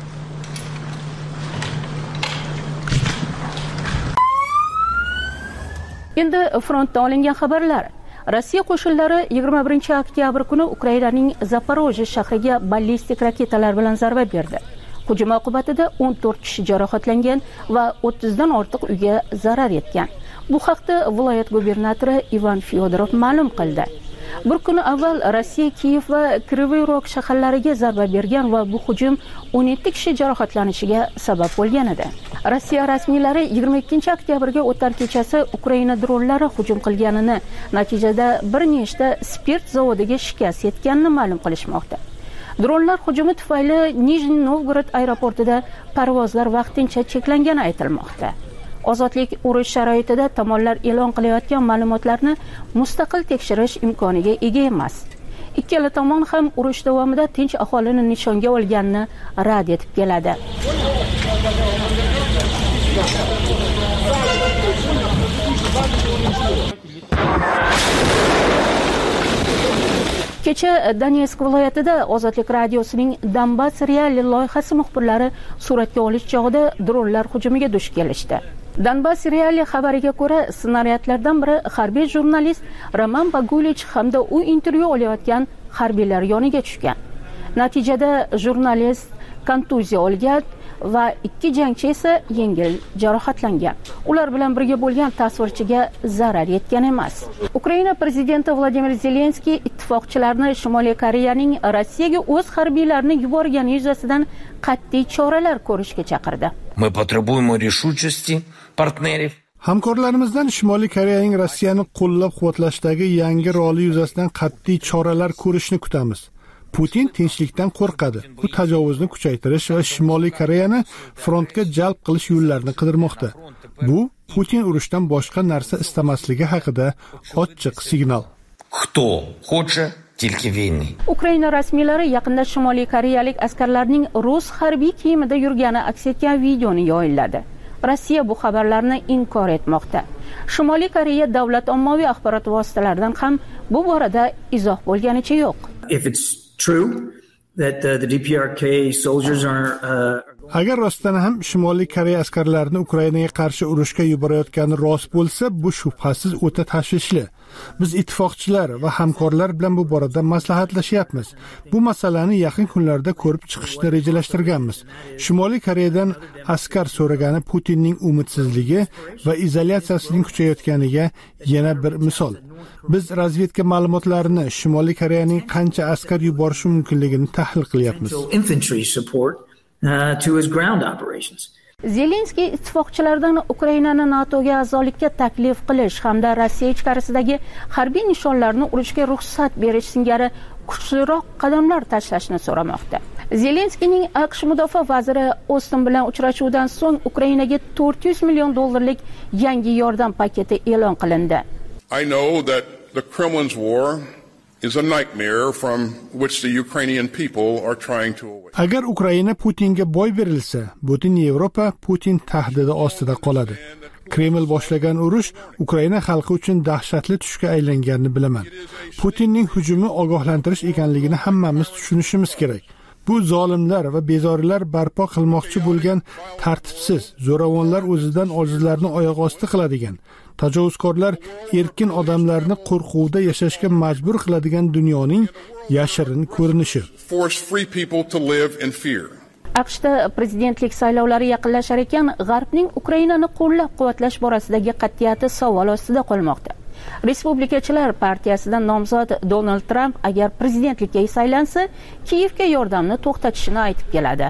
Endi frontdan olingan xabarlar. Rossiya qo'shinlari 21 oktyabr kuni Ukrainaning Zaporojye shahriga ballistik raketalar bilan zarba berdi. Hujum oqibatida 14 kishi jarohatlangan va 30 dan ortiq uyga zarar yetgan. Bu haqda viloyat gubernatori Ivan Fyodorov ma'lum qildi. Bir kun avval Rossiya Kiyev va Kryvyi Rog shaharlariga zarba bergan va bu hujum 17 kishi jarohatlanishiga sabab bo'lgan edi. Rossiya rasmiylari 22 oktyabrga o'tar kechasi Ukraina dronlari hujum qilganini, natijada bir nechta spirt zavodiga shikast yetganini ma'lum qilishmoqda. Dronlar hujumi tufayli Nijniy Novgorod aeroportida parvozlar vaqtincha cheklangani aytilmoqda. ozodlik urush sharoitida tomonlar e'lon qilayotgan ma'lumotlarni mustaqil tekshirish imkoniga ega emas. Ikkala tomon ham urush davomida tinch aholini nishonga olganini rad etib keladi. Kecha Donetsk viloyatida Ozodlik radiosining Donbass reali loyihasi muxbirlari suratga olish chog'ida dronlar hujumiga duch kelishdi. Donbass reali xabariga ko'ra, snaryadlardan biri harbiy jurnalist Roman Bagulich hamda u intervyu olayotgan harbiylar yoniga tushgan. Natijada jurnalist kontuziya olgan va 2 jangchi esa yengil jarohatlangan. Ular bilan birga bo'lgan tasvirchiga zarar yetgan emas. Ukraina prezidenti Vladimir Zelenskiy ittifoqchilarni Shimoliy Koreyaning Rossiyaga o'z harbiylarini yuborgani yuzasidan qat'iy choralar ko'rishga chaqirdi. Мы потребуем решучести партнеров. Hamkorlarimizdan Shimoliy Koreyaning Rossiyani qo'llab-quvvatlashdagi yangi roli yuzasidan qat'iy choralar ko'rishni kutamiz. Putin tinchlikdan qo'rqadi. U tajovuzni kuchaytirish va Shimoliy Koreyani frontga jalb qilish yo'llarini qidirmoqda. Bu Putin urushdan boshqa narsa istamasligi haqida ochiq signal. Кто хочет только войны. Ukraina rasmiylari yaqinda Shimoliy koreyalik askarlarning rus harbiy kiyimida yurgani aks etgan videoni yoyinladi. Rossiya bu xabarlarni inkor etmoqda. Shimoliy Koreya davlat ommaviy axborot vositalaridan ham bu borada izoh bo'lganicha yo'q. If it's true that the DPRK soldiers are Agar rostdan ham Shimoliy Koreya askarlarini Ukrainaga qarshi urushga yuborayotgani rost bo'lsa, bu shubhasiz o'ta tashvishli. Biz ittifoqchilar va hamkorlar bilan bu borada maslahatlashyapmiz. Bu masalani yaqin kunlarda ko'rib chiqishni rejalashtirganmiz. Shimoliy Koreyadan askar so'ragani Putinning umidsizligi va izolyatsiyasining kuchayotganiga yana bir misol. Biz razvedka ma'lumotlarini Shimoliy Koreyaning qancha askar yuborishi mumkinligini tahlil qilyapmiz. To his ground operations. Zelenskiy ittifoqchilardan Ukrainani NATOga a'zolikka taklif qilish hamda Rossiya ichkarisidagi harbiy nishonlarni urishga ruxsat berish singari kuchliroq qadamlar tashlashni so'ramoqda. Zelenskiyning AQSh mudofaa vaziri Ostin bilan uchrashuvdan so'ng Ukrainaga $400 million yangi yordam paketi e'lon qilindi. I know that the Kremlin's war is a nightmare from which the Ukrainian people are trying to away. Agar Ukraina Putinga boy berilsa, butun Yevropa Putin tahdidi ostida qoladi. Kreml boshlagan urush Ukraina xalqi uchun dahshatli tushga aylanganini bilaman. Putinning hujumi ogohlantirish ekanligini hammamiz tushunishimiz kerak. Bu zolimlar va bezorilar barpo qilmoqchi bo'lgan tartibsiz, zo'ravonlar o'zidan ojizlarni oyoq osti qiladigan, tajovuzkorlar erkin odamlarni qo'rquvda yashashga majbur qiladigan dunyoning yashirin ko'rinishi. AQShda prezidentlik saylovlari yaqinlashar ekan, G'arbning Ukrainani qo'llab-quvvatlash borasidagi qat'iyati savol ostida qolmoqda. Respublikachilar partiyasidan nomzod Donald Trump agar prezidentlikka saylansa, Kiyevga yordamni to'xtatishini aytib keladi.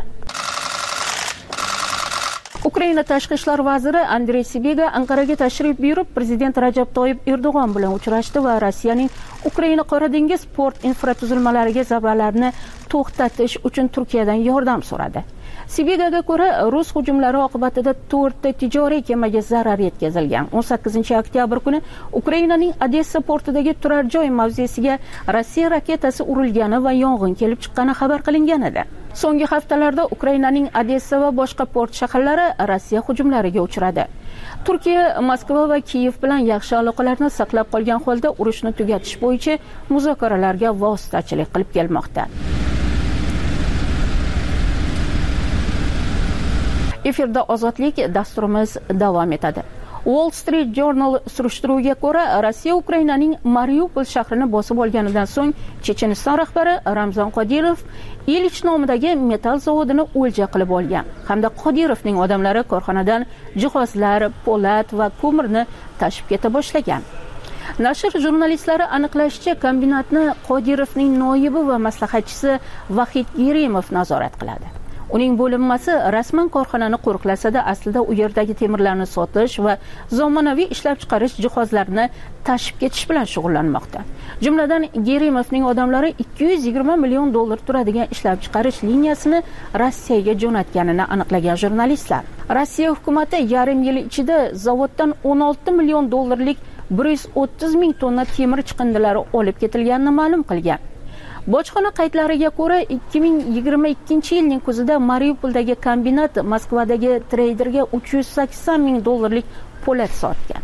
Ukraina tashqi ishlar vaziri Andrey Sibiga Anqaraga tashrif buyurib, prezident Rajab Toyyib Erdo'g'on bilan uchrashdi va Rossiyaning Ukraina Qora dengiz port infratuzilmalariga zarbalarni to'xtatish uchun Turkiyadan yordam so'radi. Sibigaga ko'ra, Rus hujumlari oqibatida 4 ta tijoriy kemaga zarar yetkazilgan. 18-oktyabr kuni Ukrainaning Odessa portidagi turar joy mavzesiga Rossiya raketasi urilgani va yong'in kelib chiqqani xabar qilingan edi. So'nggi haftalarda Ukrainaning Odessa va boshqa port shaharlari Rossiya hujumlariga uchradi. Turkiya Moskva va Kiyev bilan yaxshi aloqalarni saqlab qolgan holda urushni tugatish bo'yicha muzokaralarga vositachilik qilib kelmoqda. Efirda ozodlik dasturimiz davom etadi. Wall Street Journal surishtiruviga ko'ra, Rossiya Ukrainaning Mariupol shahrini bosib olganidan so'ng Checheniston rahbari Ramzan Qodirov Ilich nomidagi metall zavodini o'lja qilib olgan hamda Qodirovning odamlari korxonadan jihozlar, po'lat va ko'mirni tashib keta boshlagan. Nashr jurnalistlari aniqlashicha, kombinatni Qodirovning noibi va maslahatchisi Vahid Gerimov nazorat qiladi. Uning bo'linmasi rasman korxonani qo'riqlasa-da, aslida u yerdagi temirlarni sotish va zamonaviy ishlab chiqarish jihozlarini tashib ketish bilan shug'ullanmoqda. Jumladan, Gerimovning odamlari 220 million dollar turadigan ishlab chiqarish liniyasini Rossiyaga jo'natganini aniqlagan jurnalistlar. Rossiya hukumati yarim yil ichida zavoddan 16 million dollarlik 130 ming tonna temir chiqindilari olib ketilganini ma'lum qilgan. Bojxona qaydlariga ko'ra 2022 yilning kuzida Mariupoldagi kombinat Moskvadagi treyderga 380 ming dollarlik po'lat sotgan.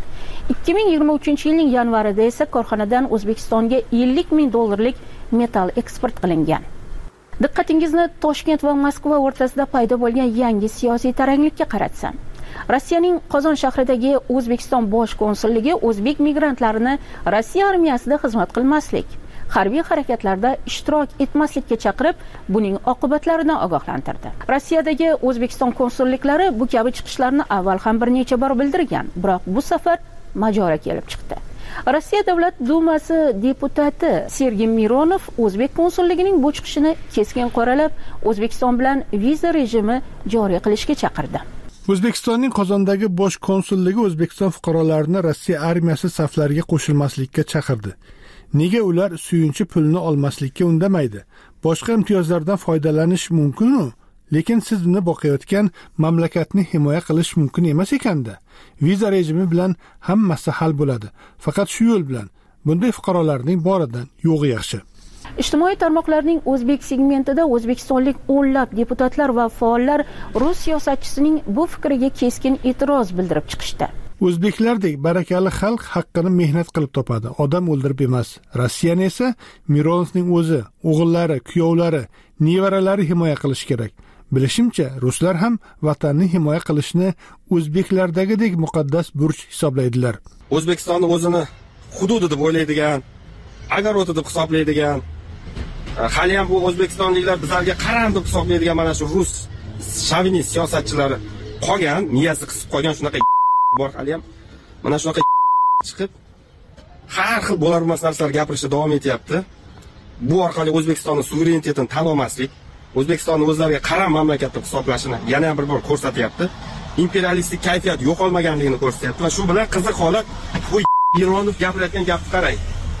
2023 yilning yanvarida esa korxonadan O'zbekistonga 50 ming dollarlik metall eksport qilingan. Diqqatingizni Toshkent va Moskva o'rtasida paydo bo'lgan yangi siyosiy taranglikka qaratsam. Rossiyaning Qozon shahridagi O'zbekiston bosh konsulligi o'zbek migrantlarini Rossiya armiyasida xizmat qilmaslik, harbiy harakatlarda ishtirok etmaslikka chaqirib, buning oqibatlaridan ogohlantirdi. Rossiyadagi O'zbekiston konsulliklari bu kabi chiqishlarni avval ham bir necha bor bildirgan, biroq bu safar majora kelib chiqdi. Rossiya Davlat Dumasi deputati Sergey Mironov o'zbek konsulligining bu chiqishini keskin qoralab, O'zbekiston bilan viza rejimi joriy qilishga chaqirdi. O'zbekistonning Qozondagi bosh konsulligi O'zbekiston fuqarolarini Rossiya armiyasi saflariga qo'shilmaslikka chaqirdi. Nega ular suyunchi pulni olmaslikka undamaydi? Boshqa imtiyozlardan foydalanish mumkin-ku, lekin siz uni boqayotgan mamlakatni himoya qilish mumkin emas ekanda. Viza rejimi bilan hammasi hal bo'ladi. Faqat shu yo'l bilan bunday fuqarolarning boridan yo'g'i yaxshi. Ijtimoiy tarmoqlarning o'zbek segmentida o'zbekistonlik o'nlab deputatlar va faollar rus siyosatchisining bu fikriga keskin e'tiroz bildirib chiqishdi. O'zbeklardek barakali xalq haqqini mehnat qilib topadi, odam o'ldirib emas. Rossiyani esa Mironovning o'zi, o'g'illari, kuyovlari, nevaralari himoya qilish kerak. Bilishimcha, ruslar ham vatanni himoya qilishni o'zbeklardagidek muqaddas burch hisoblaydilar. O'zbekistonni o'zini hududi deb o'ylaydigan, agaroti deb hisoblaydigan, hali ham bu o'zbekistonliklar bizlarga qaram deb hisoblaydigan mana shu rus shovinist siyosatchilari qolgan, miyasi qisib qolgan shunaqa bor hali ham mana shunaqa chiqib har xil bo'lar bo'lmas narsalar gapirishda davom etyapti. Bu orqali O'zbekistonning suverenitetini tan olmaslik, O'zbekistonni o'zlariga qaram mamlakat deb hisoblashini yana ham bir bor ko'rsatyapti. Imperialistik kayfiyat yo'qolmaganligini ko'rsatyapti va shu bilan qiziq holat bu Mironov gapirayotgan gapni qarang.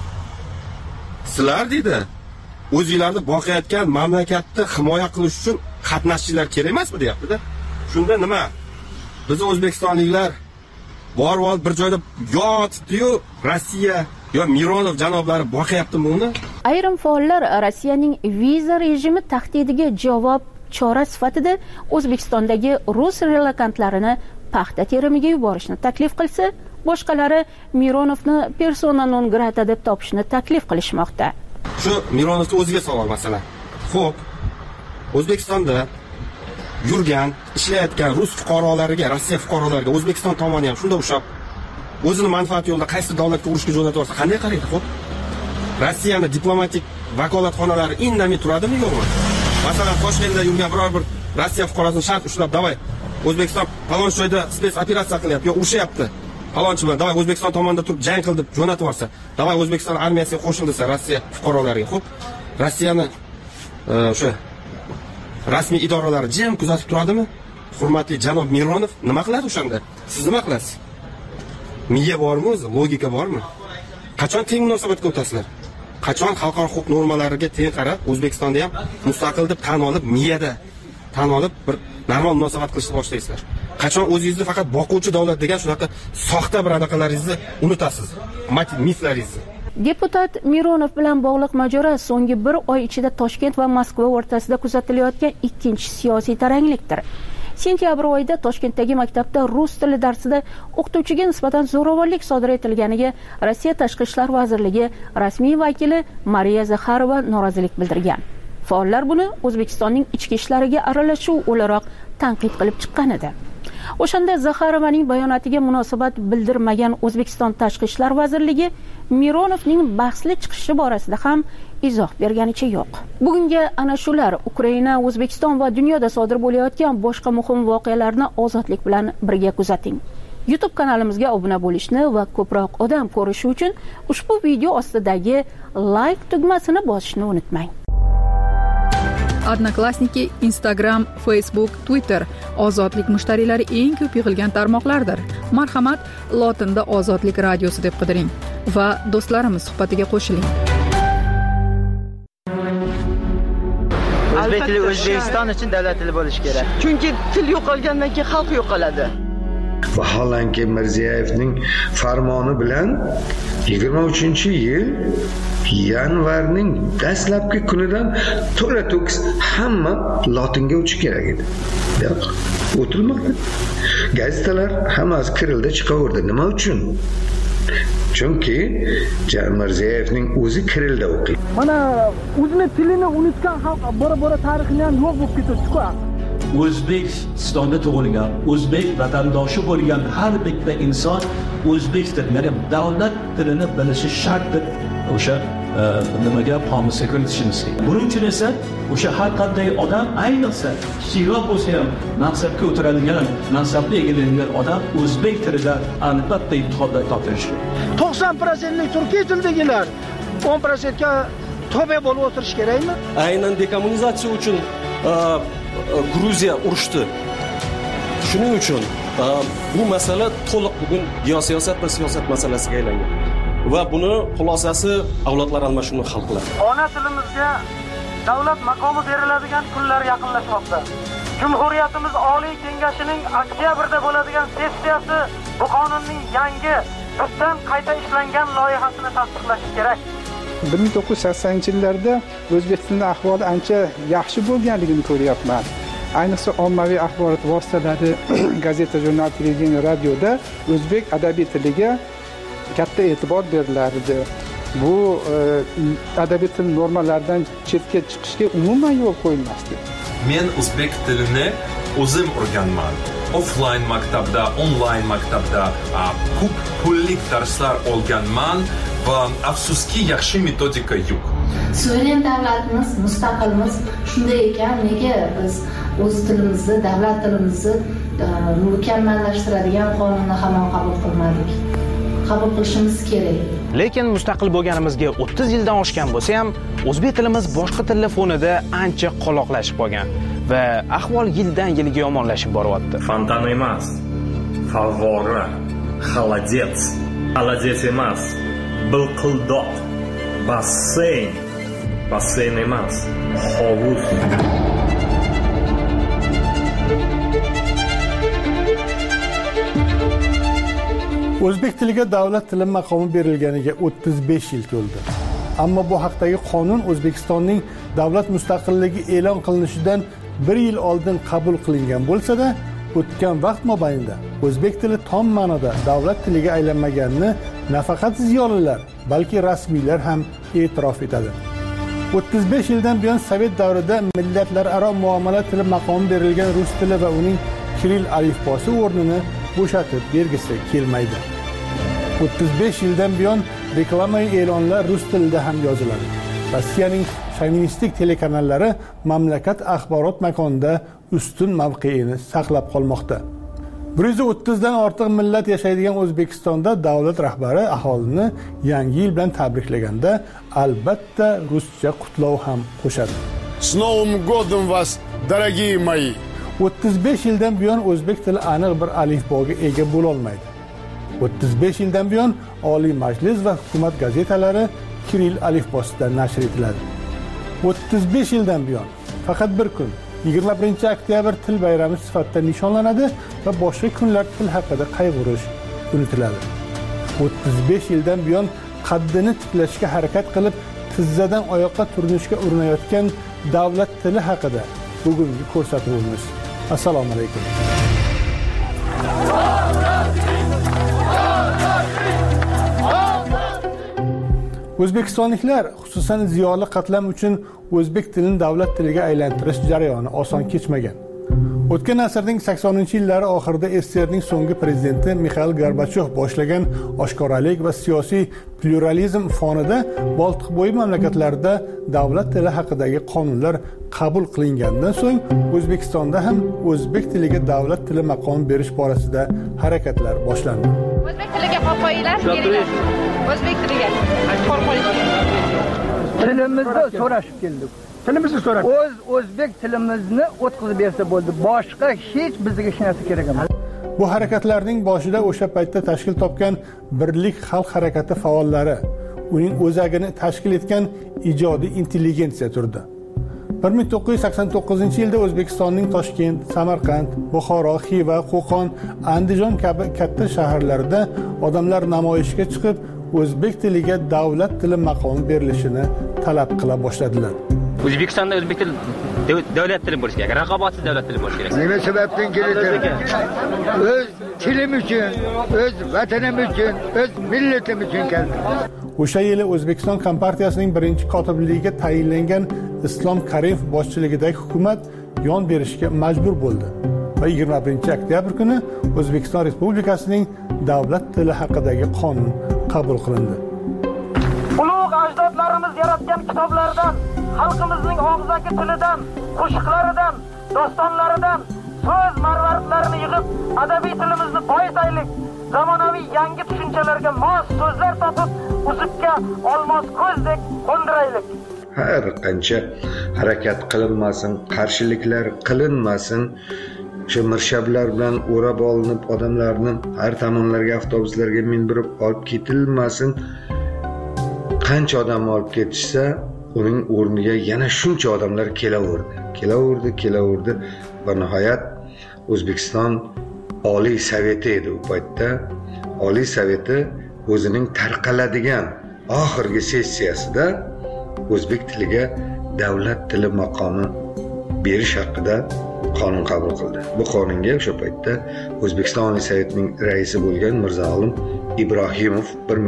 Sizlar deydi, o'zingizlarni boqayotgan mamlakatni himoya qilish uchun qatnashchilar kerak emasmi deyapti-da. Shunda nima? Biz O'zbekistonliklar borib bir joyda yotibdi-yu, Rossiya yo Mironov janoblari boqayaptimi uni? Ayrim faollar Rossiyaning viza rejimi tahdidiga javob chora sifatida O'zbekistondagi rus relokantlarini paxta terimiga yuborishni taklif qilsa, boshqalari Mironovni persona non grata deb topishni taklif qilishmoqda. Shu Mironovning o'ziga savol masalan. Xo'p, O'zbekistonda yurgan, ishlayotgan rus fuqarolariga, Rossiya fuqarolariga O'zbekiston tomoni ham shunda ushab, o'zini manfaati yo'lida qaysi davlatga urushga jo'natarsa qanday qaraydi? Xo'p, Rossiyani diplomatik vakolatxonalari indamay turadimi yo'qmi? Masalan, Toshkentda yurgan biror bir Rossiya fuqarosini shart ushlab, "Davay, O'zbekiston falon joyda spes operatsiya qilyapti, yo urushyapti. Falonchi bilan, davay O'zbekiston tomonidan turib jang qil" deb jo'natib yuborsa, davay O'zbekiston armiyasiga qo'shil desa Rossiya fuqarolariga, xo'p, Rossiyani o'sha rasmiy idoralari jim kuzatib turadimi? Hurmatli janob Mironov nima qiladi o'shanda? Siz nima qilasiz? Miya bormi o'zi? Logika bormi? Qachon teng munosabatga o'tasizlar? Qachon xalqaro huquq normalariga teng qarab, O'zbekistonda ham mustaqil deb tan olib, miyada tan olib bir normal munosabat qilishni boshlaysizlar? Qachon o'zingizni faqat boquvchi davlat degan shunaqa soxta bir anaqalaringizni unutasiz? Miflaringizni. Deputat Mironov bilan bog'liq majora so'nggi bir oy ichida Toshkent va Moskva o'rtasida kuzatilayotgan ikkinchi siyosiy taranglikdir. Sentyabr oyida Toshkentdagi maktabda rus tili darsida o'qituvchiga nisbatan zo'ravonlik sodir etilganiga Rossiya Tashqi ishlar vazirligi rasmiy vakili Mariya Zakharova norozilik bildirgan. Faollar buni O'zbekistonning ichki ishlariga aralashuv o'laroq tanqid qilib chiqqan edi. O'shanda Zakharovaning bayonotiga munosabat bildirmagan O'zbekiston Tashqi ishlar vazirligi Mironovning bahsli chiqishi borasida ham izoh berganicha yo'q. Bugunga ana shular Ukraina, O'zbekiston va dunyoda sodir bo'layotgan boshqa muhim voqealarni ozodlik bilan birga kuzating. YouTube kanalimizga obuna bo'lishni va ko'proq odam ko'rishi uchun ushbu video ostidagi like tugmasini bosishni unutmang. Odnoklassniki, Instagram, Facebook, Twitter ozodlik mushtariylari eng ko'p yig'ilgan tarmoqlardir. Marhamat, lotinda Ozodlik radiosi deb qidiring va do'stlarimiz suhbatiga qo'shiling. O'zbek tili O'zbekiston uchun davlat tili bo'lishi kerak. Chunki til yo'qolgandan keyin xalq yo'qoladi. Vaholanki Mirziyoyevning farmoni bilan 23-yil yanvarning dastlabki kunidan to'la-to'kis hamma lotinga o'tishi kerak edi. Yo'q, o'tilmoqda. Gazetalar hammasi kirilda chiqaverdi. Nima uchun? Chunki Mirziyoyevning o'zi kirilda o'qiydi. Mana o'zini tilini unutgan xalq bora-bora tarixini ham yo'q bo'lib ketadi-ku. O'zbekistonda tug'ilgan, o'zbek vatandoshi bo'lgan har bitta inson o'zbek tilini, davlat tilini bilishi shartdir. O'sha nimaga polisa kiritishimiz kerak. Buning uchun esa o'sha har qanday odam, ayniqsa kichikroq bo'lsa ham mansabga o'tiradigan, mansabga egalangan odam o'zbek tilida albatta imtihonda topshirishi kerak. 90% turkiy tildagilar 10% ga tobe bo'lib o'tirish kerakmi? Aynan dekommunizatsiya uchun Gruziya urushdi. Shuning uchun bu masala to'liq bugun geosiyosat va siyosat masalasiga aylangan. Va buni xulosasi avlodlar almashinuvini hal qiladi. Ona tilimizga davlat maqomi beriladigan kunlar yaqinlashmoqda. Jumhuriyatimiz Oliy Kengashining oktyabrda bo'ladigan sessiyasi bu qonunning yangi tubdan qayta ishlangan loyihasini tasdiqlashi kerak. 1980-yillarda o'zbek tilining ahvoli ancha yaxshi bo'lganligini ko'ryapman. Ayniqsa ommaviy axborot vositalari, gazeta, jurnal, televideniya, radioda o'zbek adabiy tiliga katta e'tibor berilardi. Bu adabiy til normalaridan chetga chiqishga umuman yo'l qo'yilmasdi. Men o'zbek tilini o'zim o'rganman. Offline maktabda, online maktabda ko'p pullik darslar olganman va afsuski yaxshi metodika yo'q. Suveren davlatimiz, mustaqilmiz. Shunday ekan, nega biz o'z tilimizni, davlat tilimizni mukammallashtiradigan qonunni hamon qabul qilmadik? Qabul qilishimiz kerak. Lekin mustaqil bo'lganimizga 30 yildan oshgan bo'lsa ham, o'zbek tilimiz boshqa tillar fonida ancha qoloqlashib qolgan va ahvol yildan-yilga yomonlashib boryapti. Fontan emas, favvora, xolodets, xolodets emas, bilqildoq, basseyn emas, hovuz. O'zbek tiliga davlat tili maqomi berilganiga 35 yil to'ldi. Ammo bu haqdagi qonun O'zbekistonning davlat mustaqilligi e'lon qilinishidan 1 yil oldin qabul qilingan bo'lsa-da, o'tgan vaqt mobaynida o'zbek tili tom ma'noda davlat tiliga aylanmaganini nafaqat ziyolilar, balki rasmiylar ham e'tirof etadi. 35 yildan buyon Sovet davrida millatlararo muomala tili maqomi berilgan rus tili va uning kiril alifbosi o'rnini bo'shatib bergisi kelmaydi. 35 yildan buyon reklamaviy e'lonlar rus tilida ham yoziladi. Rossiyaning shovinistik telekanallari mamlakat axborot makonida ustun mavqeini saqlab qolmoqda. 130 dan ortiq millat yashaydigan O'zbekistonda davlat rahbari aholini yangi yil bilan tabriklaganda albatta ruscha qutlov ham qo'shadi. С Новым годом вас, дорогие мои! 35 yildan buyon o'zbek tili aniq bir alifboga ega bo'la olmaydi. 35 yildan buyon Oliy Majlis va hukumat gazetalari kiril alifbosida nashr etiladi. 35 yildan buyon faqat bir kun 21-oktyabr til bayrami sifatida nishonlanadi va boshqa kunlar til haqida qayg'urish unutiladi. 35 yildan buyon qaddini tiklashga harakat qilib, tizzadan oyoqqa turinishga urinayotgan davlat tili haqida bugungi ko'rsatuvimiz. Assalomu alaykum. O'zbekistonliklar, xususan ziyoli qatlam uchun o'zbek tilini davlat tiliga aylantirish jarayoni oson kechmagan. O'tgan asrning 80-yillari oxirida SSRning so'nggi prezidenti Mixail Gorbachyov boshlagan oshkoralik va siyosiy pluralizm fonida Boltiqbo'yi mamlakatlarida davlat tili haqidagi qonunlar qabul qilingandan so'ng O'zbekistonda ham o'zbek tiliga davlat tili maqomi berish borasida harakatlar boshlandi. O'zbek tiliga qo'yinglar, o'zbek tiliga tilimizda so'rashib keldik. tilimizni so'rab o'zbek tilimizni o'tkazib bersa bo'ldi, boshqa hech bizga hech narsa kerak emas. Bu harakatlarning boshida o'sha paytda tashkil topgan Birlik xalq harakati faollari, uning o'zagini tashkil etgan ijodiy intelligensiya turdi. 1989-yilda O'zbekistonning Toshkent, Samarqand, Buxoro, Xiva, Qo'qon, Andijon kabi katta shaharlarida odamlar namoyishga chiqib, o'zbek tiliga davlat tili maqomi berilishini talab qila boshladilar. O'zbekistonda o'zbek tili davlat tili bo'lishi kerak, raqobatsiz davlat tili bo'lishi kerak. Nima sababdan keladi? O'z tilim uchun, o'z vatanim uchun, o'z millatim uchun keldi. O'sha yili O'zbekiston Kompartiyasining birinchi kotibligiga tayinlangan Islom Karimov boshchiligidagi hukumat yon berishga majbur bo'ldi va 21-oktyabr kuni O'zbekiston Respublikasining davlat tili haqidagi qonun qabul qilindi. Ulug' ajdodlarimiz yaratgan kitoblardan, xalqimizning og'zaki tilidan, qo'shiqlaridan, dostonlaridan so'z marvaridlarini yig'ib, adabiy tilimizni boyitaylik. Zamonaviy yangi tushunchalarga mos so'zlar topib, uzukka olmos ko'zdek qo'ndiraylik. Har qancha harakat qilinmasin, qarshiliklar qilinmasin, shu mirshablar bilan o'rab olinib, odamlarni har tomonlarga, avtobuslarga mindirib olib ketilmasin. Qancha odam olib ketishsa, uning o'rniga yana shuncha odamlar kelaverdi va nihoyat O'zbekiston Oliy Soveti edi u paytda. Oliy Soveti o'zining tarqaladigan oxirgi sessiyasida o'zbek tiliga davlat tili maqomi berish haqida qonun qabul qildi. Bu qonunga o'sha paytda O'zbekiston Oliy Sovetining raisi bo'lgan Mirzo-Olim Ibrohimov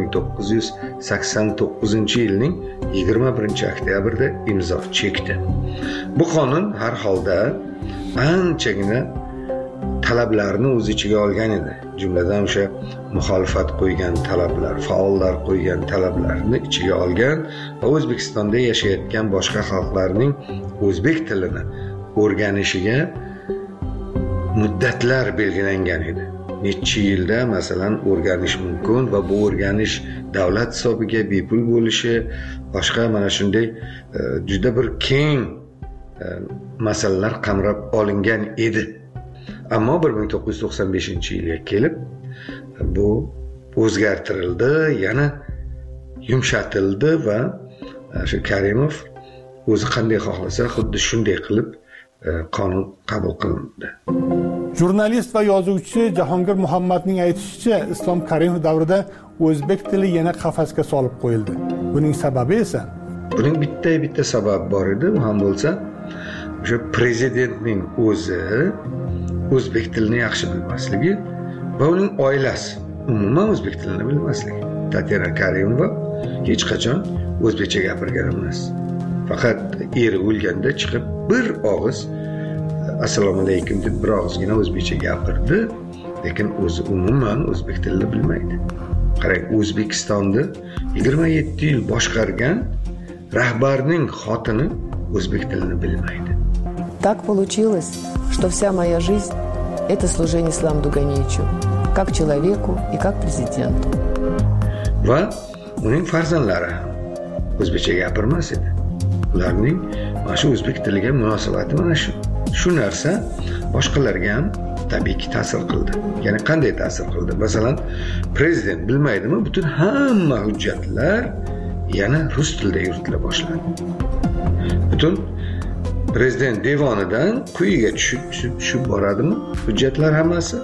1989-yilning 21-oktyabrda imzo chekdi. Bu qonun har holda anchagina talablarni o'z ichiga olgan edi. Jumladan o'sha muxolifat qo'ygan talablar, faollar qo'ygan talablarni ichiga olgan va O'zbekistonda yashayotgan boshqa xalqlarning o'zbek tilini o'rganishiga muddatlar belgilangan edi. Necha yilda masalan o'rganish mumkin va bu o'rganish davlat hisobiga bepul bo'lishi, boshqa mana shunday juda bir keng masalalar qamrab olingan edi. Ammo 1995-yilga kelib bu o'zgartirildi, yana yumshatildi va shu Karimov o'zi qanday xohlasa xuddi shunday qilib qonun qabul qilindi. Jurnalist va yozuvchi Jahongir Muhammadning aytishicha, Islom Karimov davrida o'zbek tili yana qafasga solib qo'yildi. Buning sababi esa bitta sabab bor edi, u ham bo'lsa o'sha prezidentning o'zi o'zbek tilini yaxshi bilmasligi va uning oilasi umuman o'zbek tilini bilmasligi. Tatyana Karimova hech qachon o'zbekcha gapirgan emas. Faqat eri o'lganda chiqib bir og'iz assalomu alaykum deb bir og'izgina o'zbekcha gapirdi, lekin o'zi umuman o'zbek tilini bilmaydi. Qarang, O'zbekistonni 27 yil boshqargan rahbarning xotini o'zbek tilini bilmaydi. Так получилось, что вся моя жизнь – это служение Исламу Дуганичу, как человеку и как президенту. Va uning farzandlari ham o'zbekcha gapirmas edi. Ularning mana shu o'zbek tiliga munosabati mana shu narsa boshqalarga ham tabiiyki ta'sir qildi. Ya'ni qanday ta'sir qildi? Masalan, prezident bilmaydimi, butun hamma hujjatlar yana rus tilida yuritila boshladi. Butun prezident devonidan quyiga tushib boradimi? Hujjatlar hammasi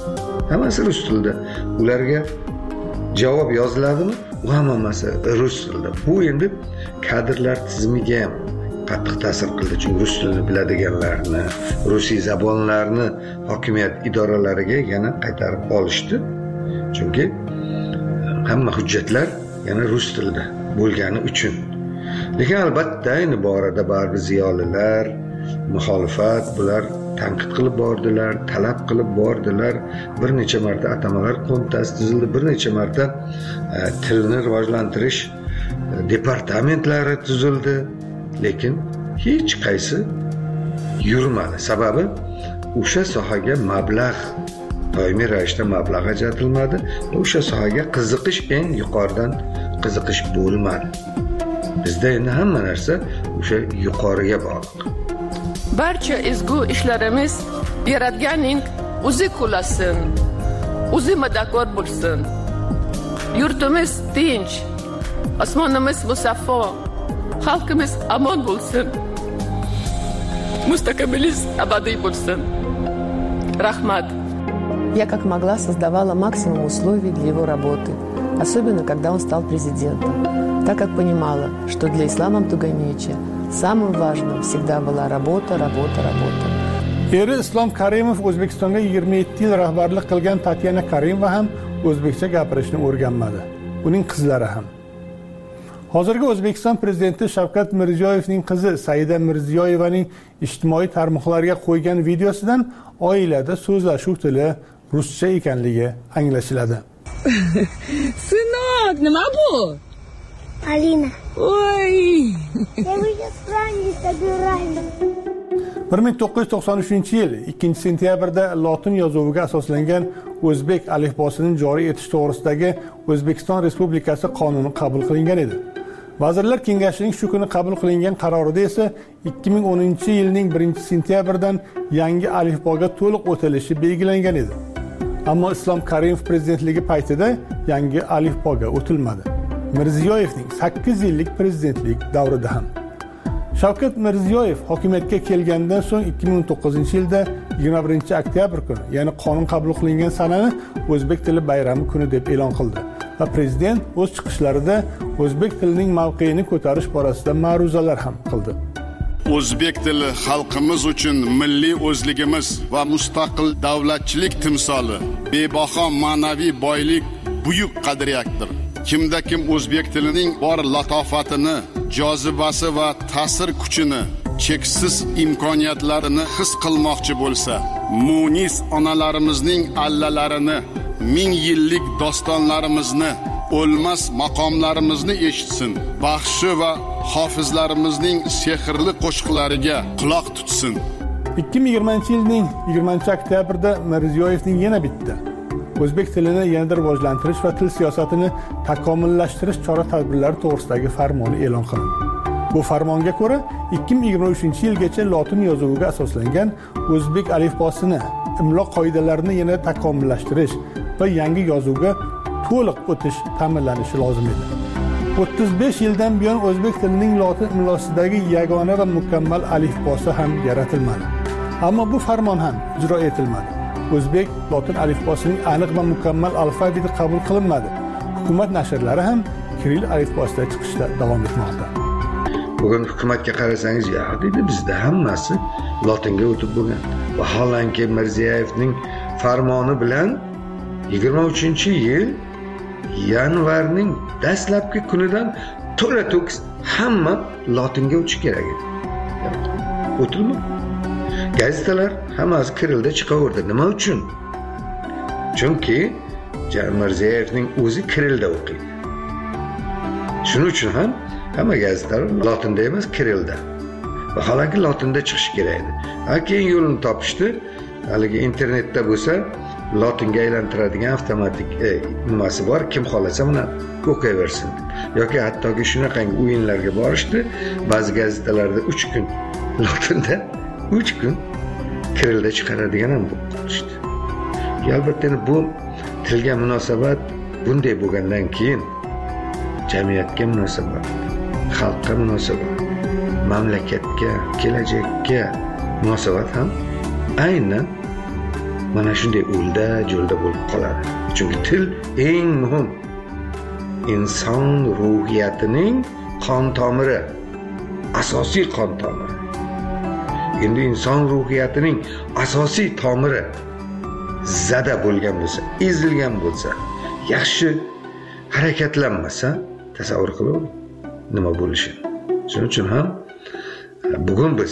rus tilida. Ularga javob yoziladimi? U hammasi rus tilida. Bu endi kadrlar tizimiga ham qattiq ta'sir qildi. Chunki rus tilini biladiganlarni, rusiy zabonlarni hokimiyat idoralariga yana qaytarib olishdi. Chunki hamma hujjatlar yana rus tilida bo'lgani uchun. Lekin albatta endi borada baribir ziyolilar, muxolifat bular tanqid qilib bordilar, talab qilib bordilar. Bir necha marta atamalar qo'mitasi tuzildi, bir necha marta tilni rivojlantirish departamentlari tuzildi. Lekin hech qaysi yurmadi. Sababi o'sha sohaga mablag' doimiy ravishda mablag' ajratilmadi. O'sha sohaga qiziqish eng yuqoridan qiziqish bo'lmadi. Bizda endi hamma narsa o'sha yuqoriga bog'liq. Barcha ezgu ishlarimiz Yaratganning o'zi qo'llasin, o'zi madadkor bo'lsin. Yurtimiz tinch, osmonimiz musaffo, xalqimiz omon bo'lsin. Mustaqilimiz abadiy bo'lsin. Rahmat. Я как могла создавала максимум условий для его работы, особенно когда он стал президентом, так как понимала, что для Ислама Абдуганича самым важным всегда была работа. Eri Islom Karimov O'zbekistonga 27 yil rahbarlik qilgan Tatyana Karimova ham o'zbekcha gapirishni o'rganmadi. Uning qizlari ham. Hozirgi O'zbekiston prezidenti Shavkat Mirziyoyevning qizi Saida Mirziyoyevaning ijtimoiy tarmoqlarga qo'ygan videosidan oilada so'zlashuv tili ruscha ekanligi anglashiladi. Сынок, nima bu? Alina. Oy. Я уже странно собираюсь. 1993-yil 2-sentyabrda lotin yozuviga asoslangan o'zbek alifbosining joriy etish to'g'risidagi O'zbekiston Respublikasi qonuni qabul qilingan edi. Vazirlar Kengashining shu kuni qabul qilingan qarorida esa 2010-yilning 1-sentyabridan yangi alifboga to'liq o'tilishi belgilangan edi. Ammo Islom Karimov prezidentligi paytida yangi alifboga o'tilmadi. Mirziyoyevning 8 yillik prezidentlik davrida ham. Shavkat Mirziyoyev hokimiyatga kelgandan so'ng 2009-yilda 21-oktyabr kuni, ya'ni qonun qabul qilingan sanani o'zbek tili bayrami kuni deb e'lon qildi. Va prezident o'z chiqishlarida o'zbek tilining mavqeini ko'tarish borasida ma'ruzalar ham qildi. O'zbek tili xalqimiz uchun milliy o'zligimiz va mustaqil davlatchilik timsoli, bebaho ma'naviy boylik, buyuk qadriyatdir. Kimda kim o'zbek tilining bor latofatini, jozibasi va ta'sir kuchini, cheksiz imkoniyatlarini his qilmoqchi bo'lsa, munis onalarimizning allalarini, ming yillik dostonlarimizni, o'lmas maqomlarimizni eshitsin, baxshi va hofizlarimizning sehrli qo'shiqlariga quloq tutsin. 2020-yilning 20-oktyabrda Mirziyoyevning yana bitta o'zbek tilini yanada rivojlantirish va til siyosatini takomillashtirish chora-tadbirlari to'g'risidagi farmoni e'lon qilindi. Bu farmonga ko'ra 2023-yilgacha lotin yozuviga asoslangan o'zbek alifbosini, imlo qoidalarini yana takomillashtirish va yangi yozuvga to'liq o'tish ta'minlanishi lozim edi. 35 yildan buyon o'zbek tilining lotin imlosidagi yagona va mukammal alifbosi ham yaratilmadi. Ammo bu farmon ham ijro etilmadi. O'zbek lotin alifbosining aniq va mukammal alfabeti qabul qilinmadi. Hukumat nashrlari ham kirill alifbosida chiqishda davom etmoqda. Bugun hukumatga qarasangiz, ya dedi, bizda hammasi lotinga o'tib bo'lgan. Vaholanki Mirziyoyevning farmoni bilan 23-yil yanvarning dastlabki kunidan to'la-to'kis hamma lotinga o'tish kerak edi. O'tilmi? Gazetalar hammasi kirilda chiqaverdi. Nima uchun? Chunki Mirziyoyevning o'zi kirilda o'qiydi. Shuning uchun ham hamma gazetalar lotinda emas, kirilda. Vaholanki lotinda chiqishi kerak edi. Keyin yo'lini topishdi. Haligi internetda bo'lsa, lotinga aylantiradigan avtomatik nimasi bor, kim xolasa buni o'qiyversin. Yoki hattoki shunaqangi o'yinlarga borishdi. Ba'zi gazetalarda 3 kun lotinda 3 kun kirilda chiqaradigan ham bo'lishdi. Albatta bu tilga munosabat bunday bo'lgandan keyin jamiyatga munosabat, xalqqa munosabat, mamlakatga, kelajakka munosabat ham aynan mana shunday o'lda jo'lda bo'lib qoladi. Chunki til eng muhim inson ruhiyatining qon tomiri, asosiy qon tomiri. Endi inson ruhiyatining asosiy tomiri zada bo'lgan bo'lsa, ezilgan bo'lsa, yaxshi harakatlanmasa, tasavvur qiling nima bo'lishini. Shuning uchun ham bugun biz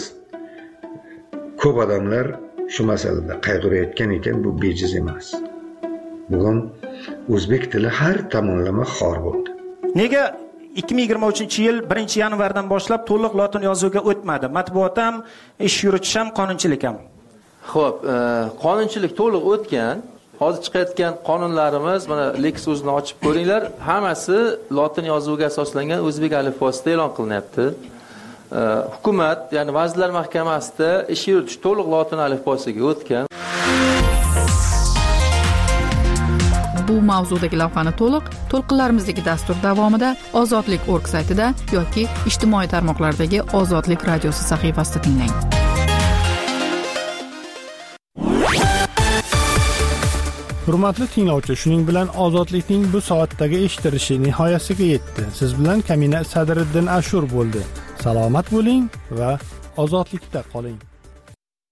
ko'p odamlar shu masalada qayg'urayotgan ekan, bu bejiz emas. Bugun o'zbek tili har tomonlama xor bo'ldi. Nega 2023-yil 1-yanvardan boshlab to'liq lotin yozuviga o'tmadi? Matbuot ham, ish yuritish ham, qonunchilik ham. Xo'p, qonunchilik to'liq o'tgan. hozir chiqayotgan qonunlarimiz, mana Lex o'zini ochib ko'ringlar, hammasi lotin yozuviga asoslangan o'zbek alifbosida e'lon qilinyapti. Hukumat, ya'ni Vazirlar Mahkamasida ish yuritish to'liq lotin alifbosiga o'tgan. Bu mavzudagi lavhani to'lqinlarimizdagi dastur davomida Ozodlik.org saytida yoki ijtimoiy tarmoqlardagi Ozodlik radiosi sahifasida tinglang. Hurmatli tinglovchi, shuning bilan Ozodlikning bu soatdagi eshitilishi nihoyasiga yetdi. Siz bilan Kamina Sadriddin Ashur bo'ldi. Salomat bo'ling va ozodlikda qoling.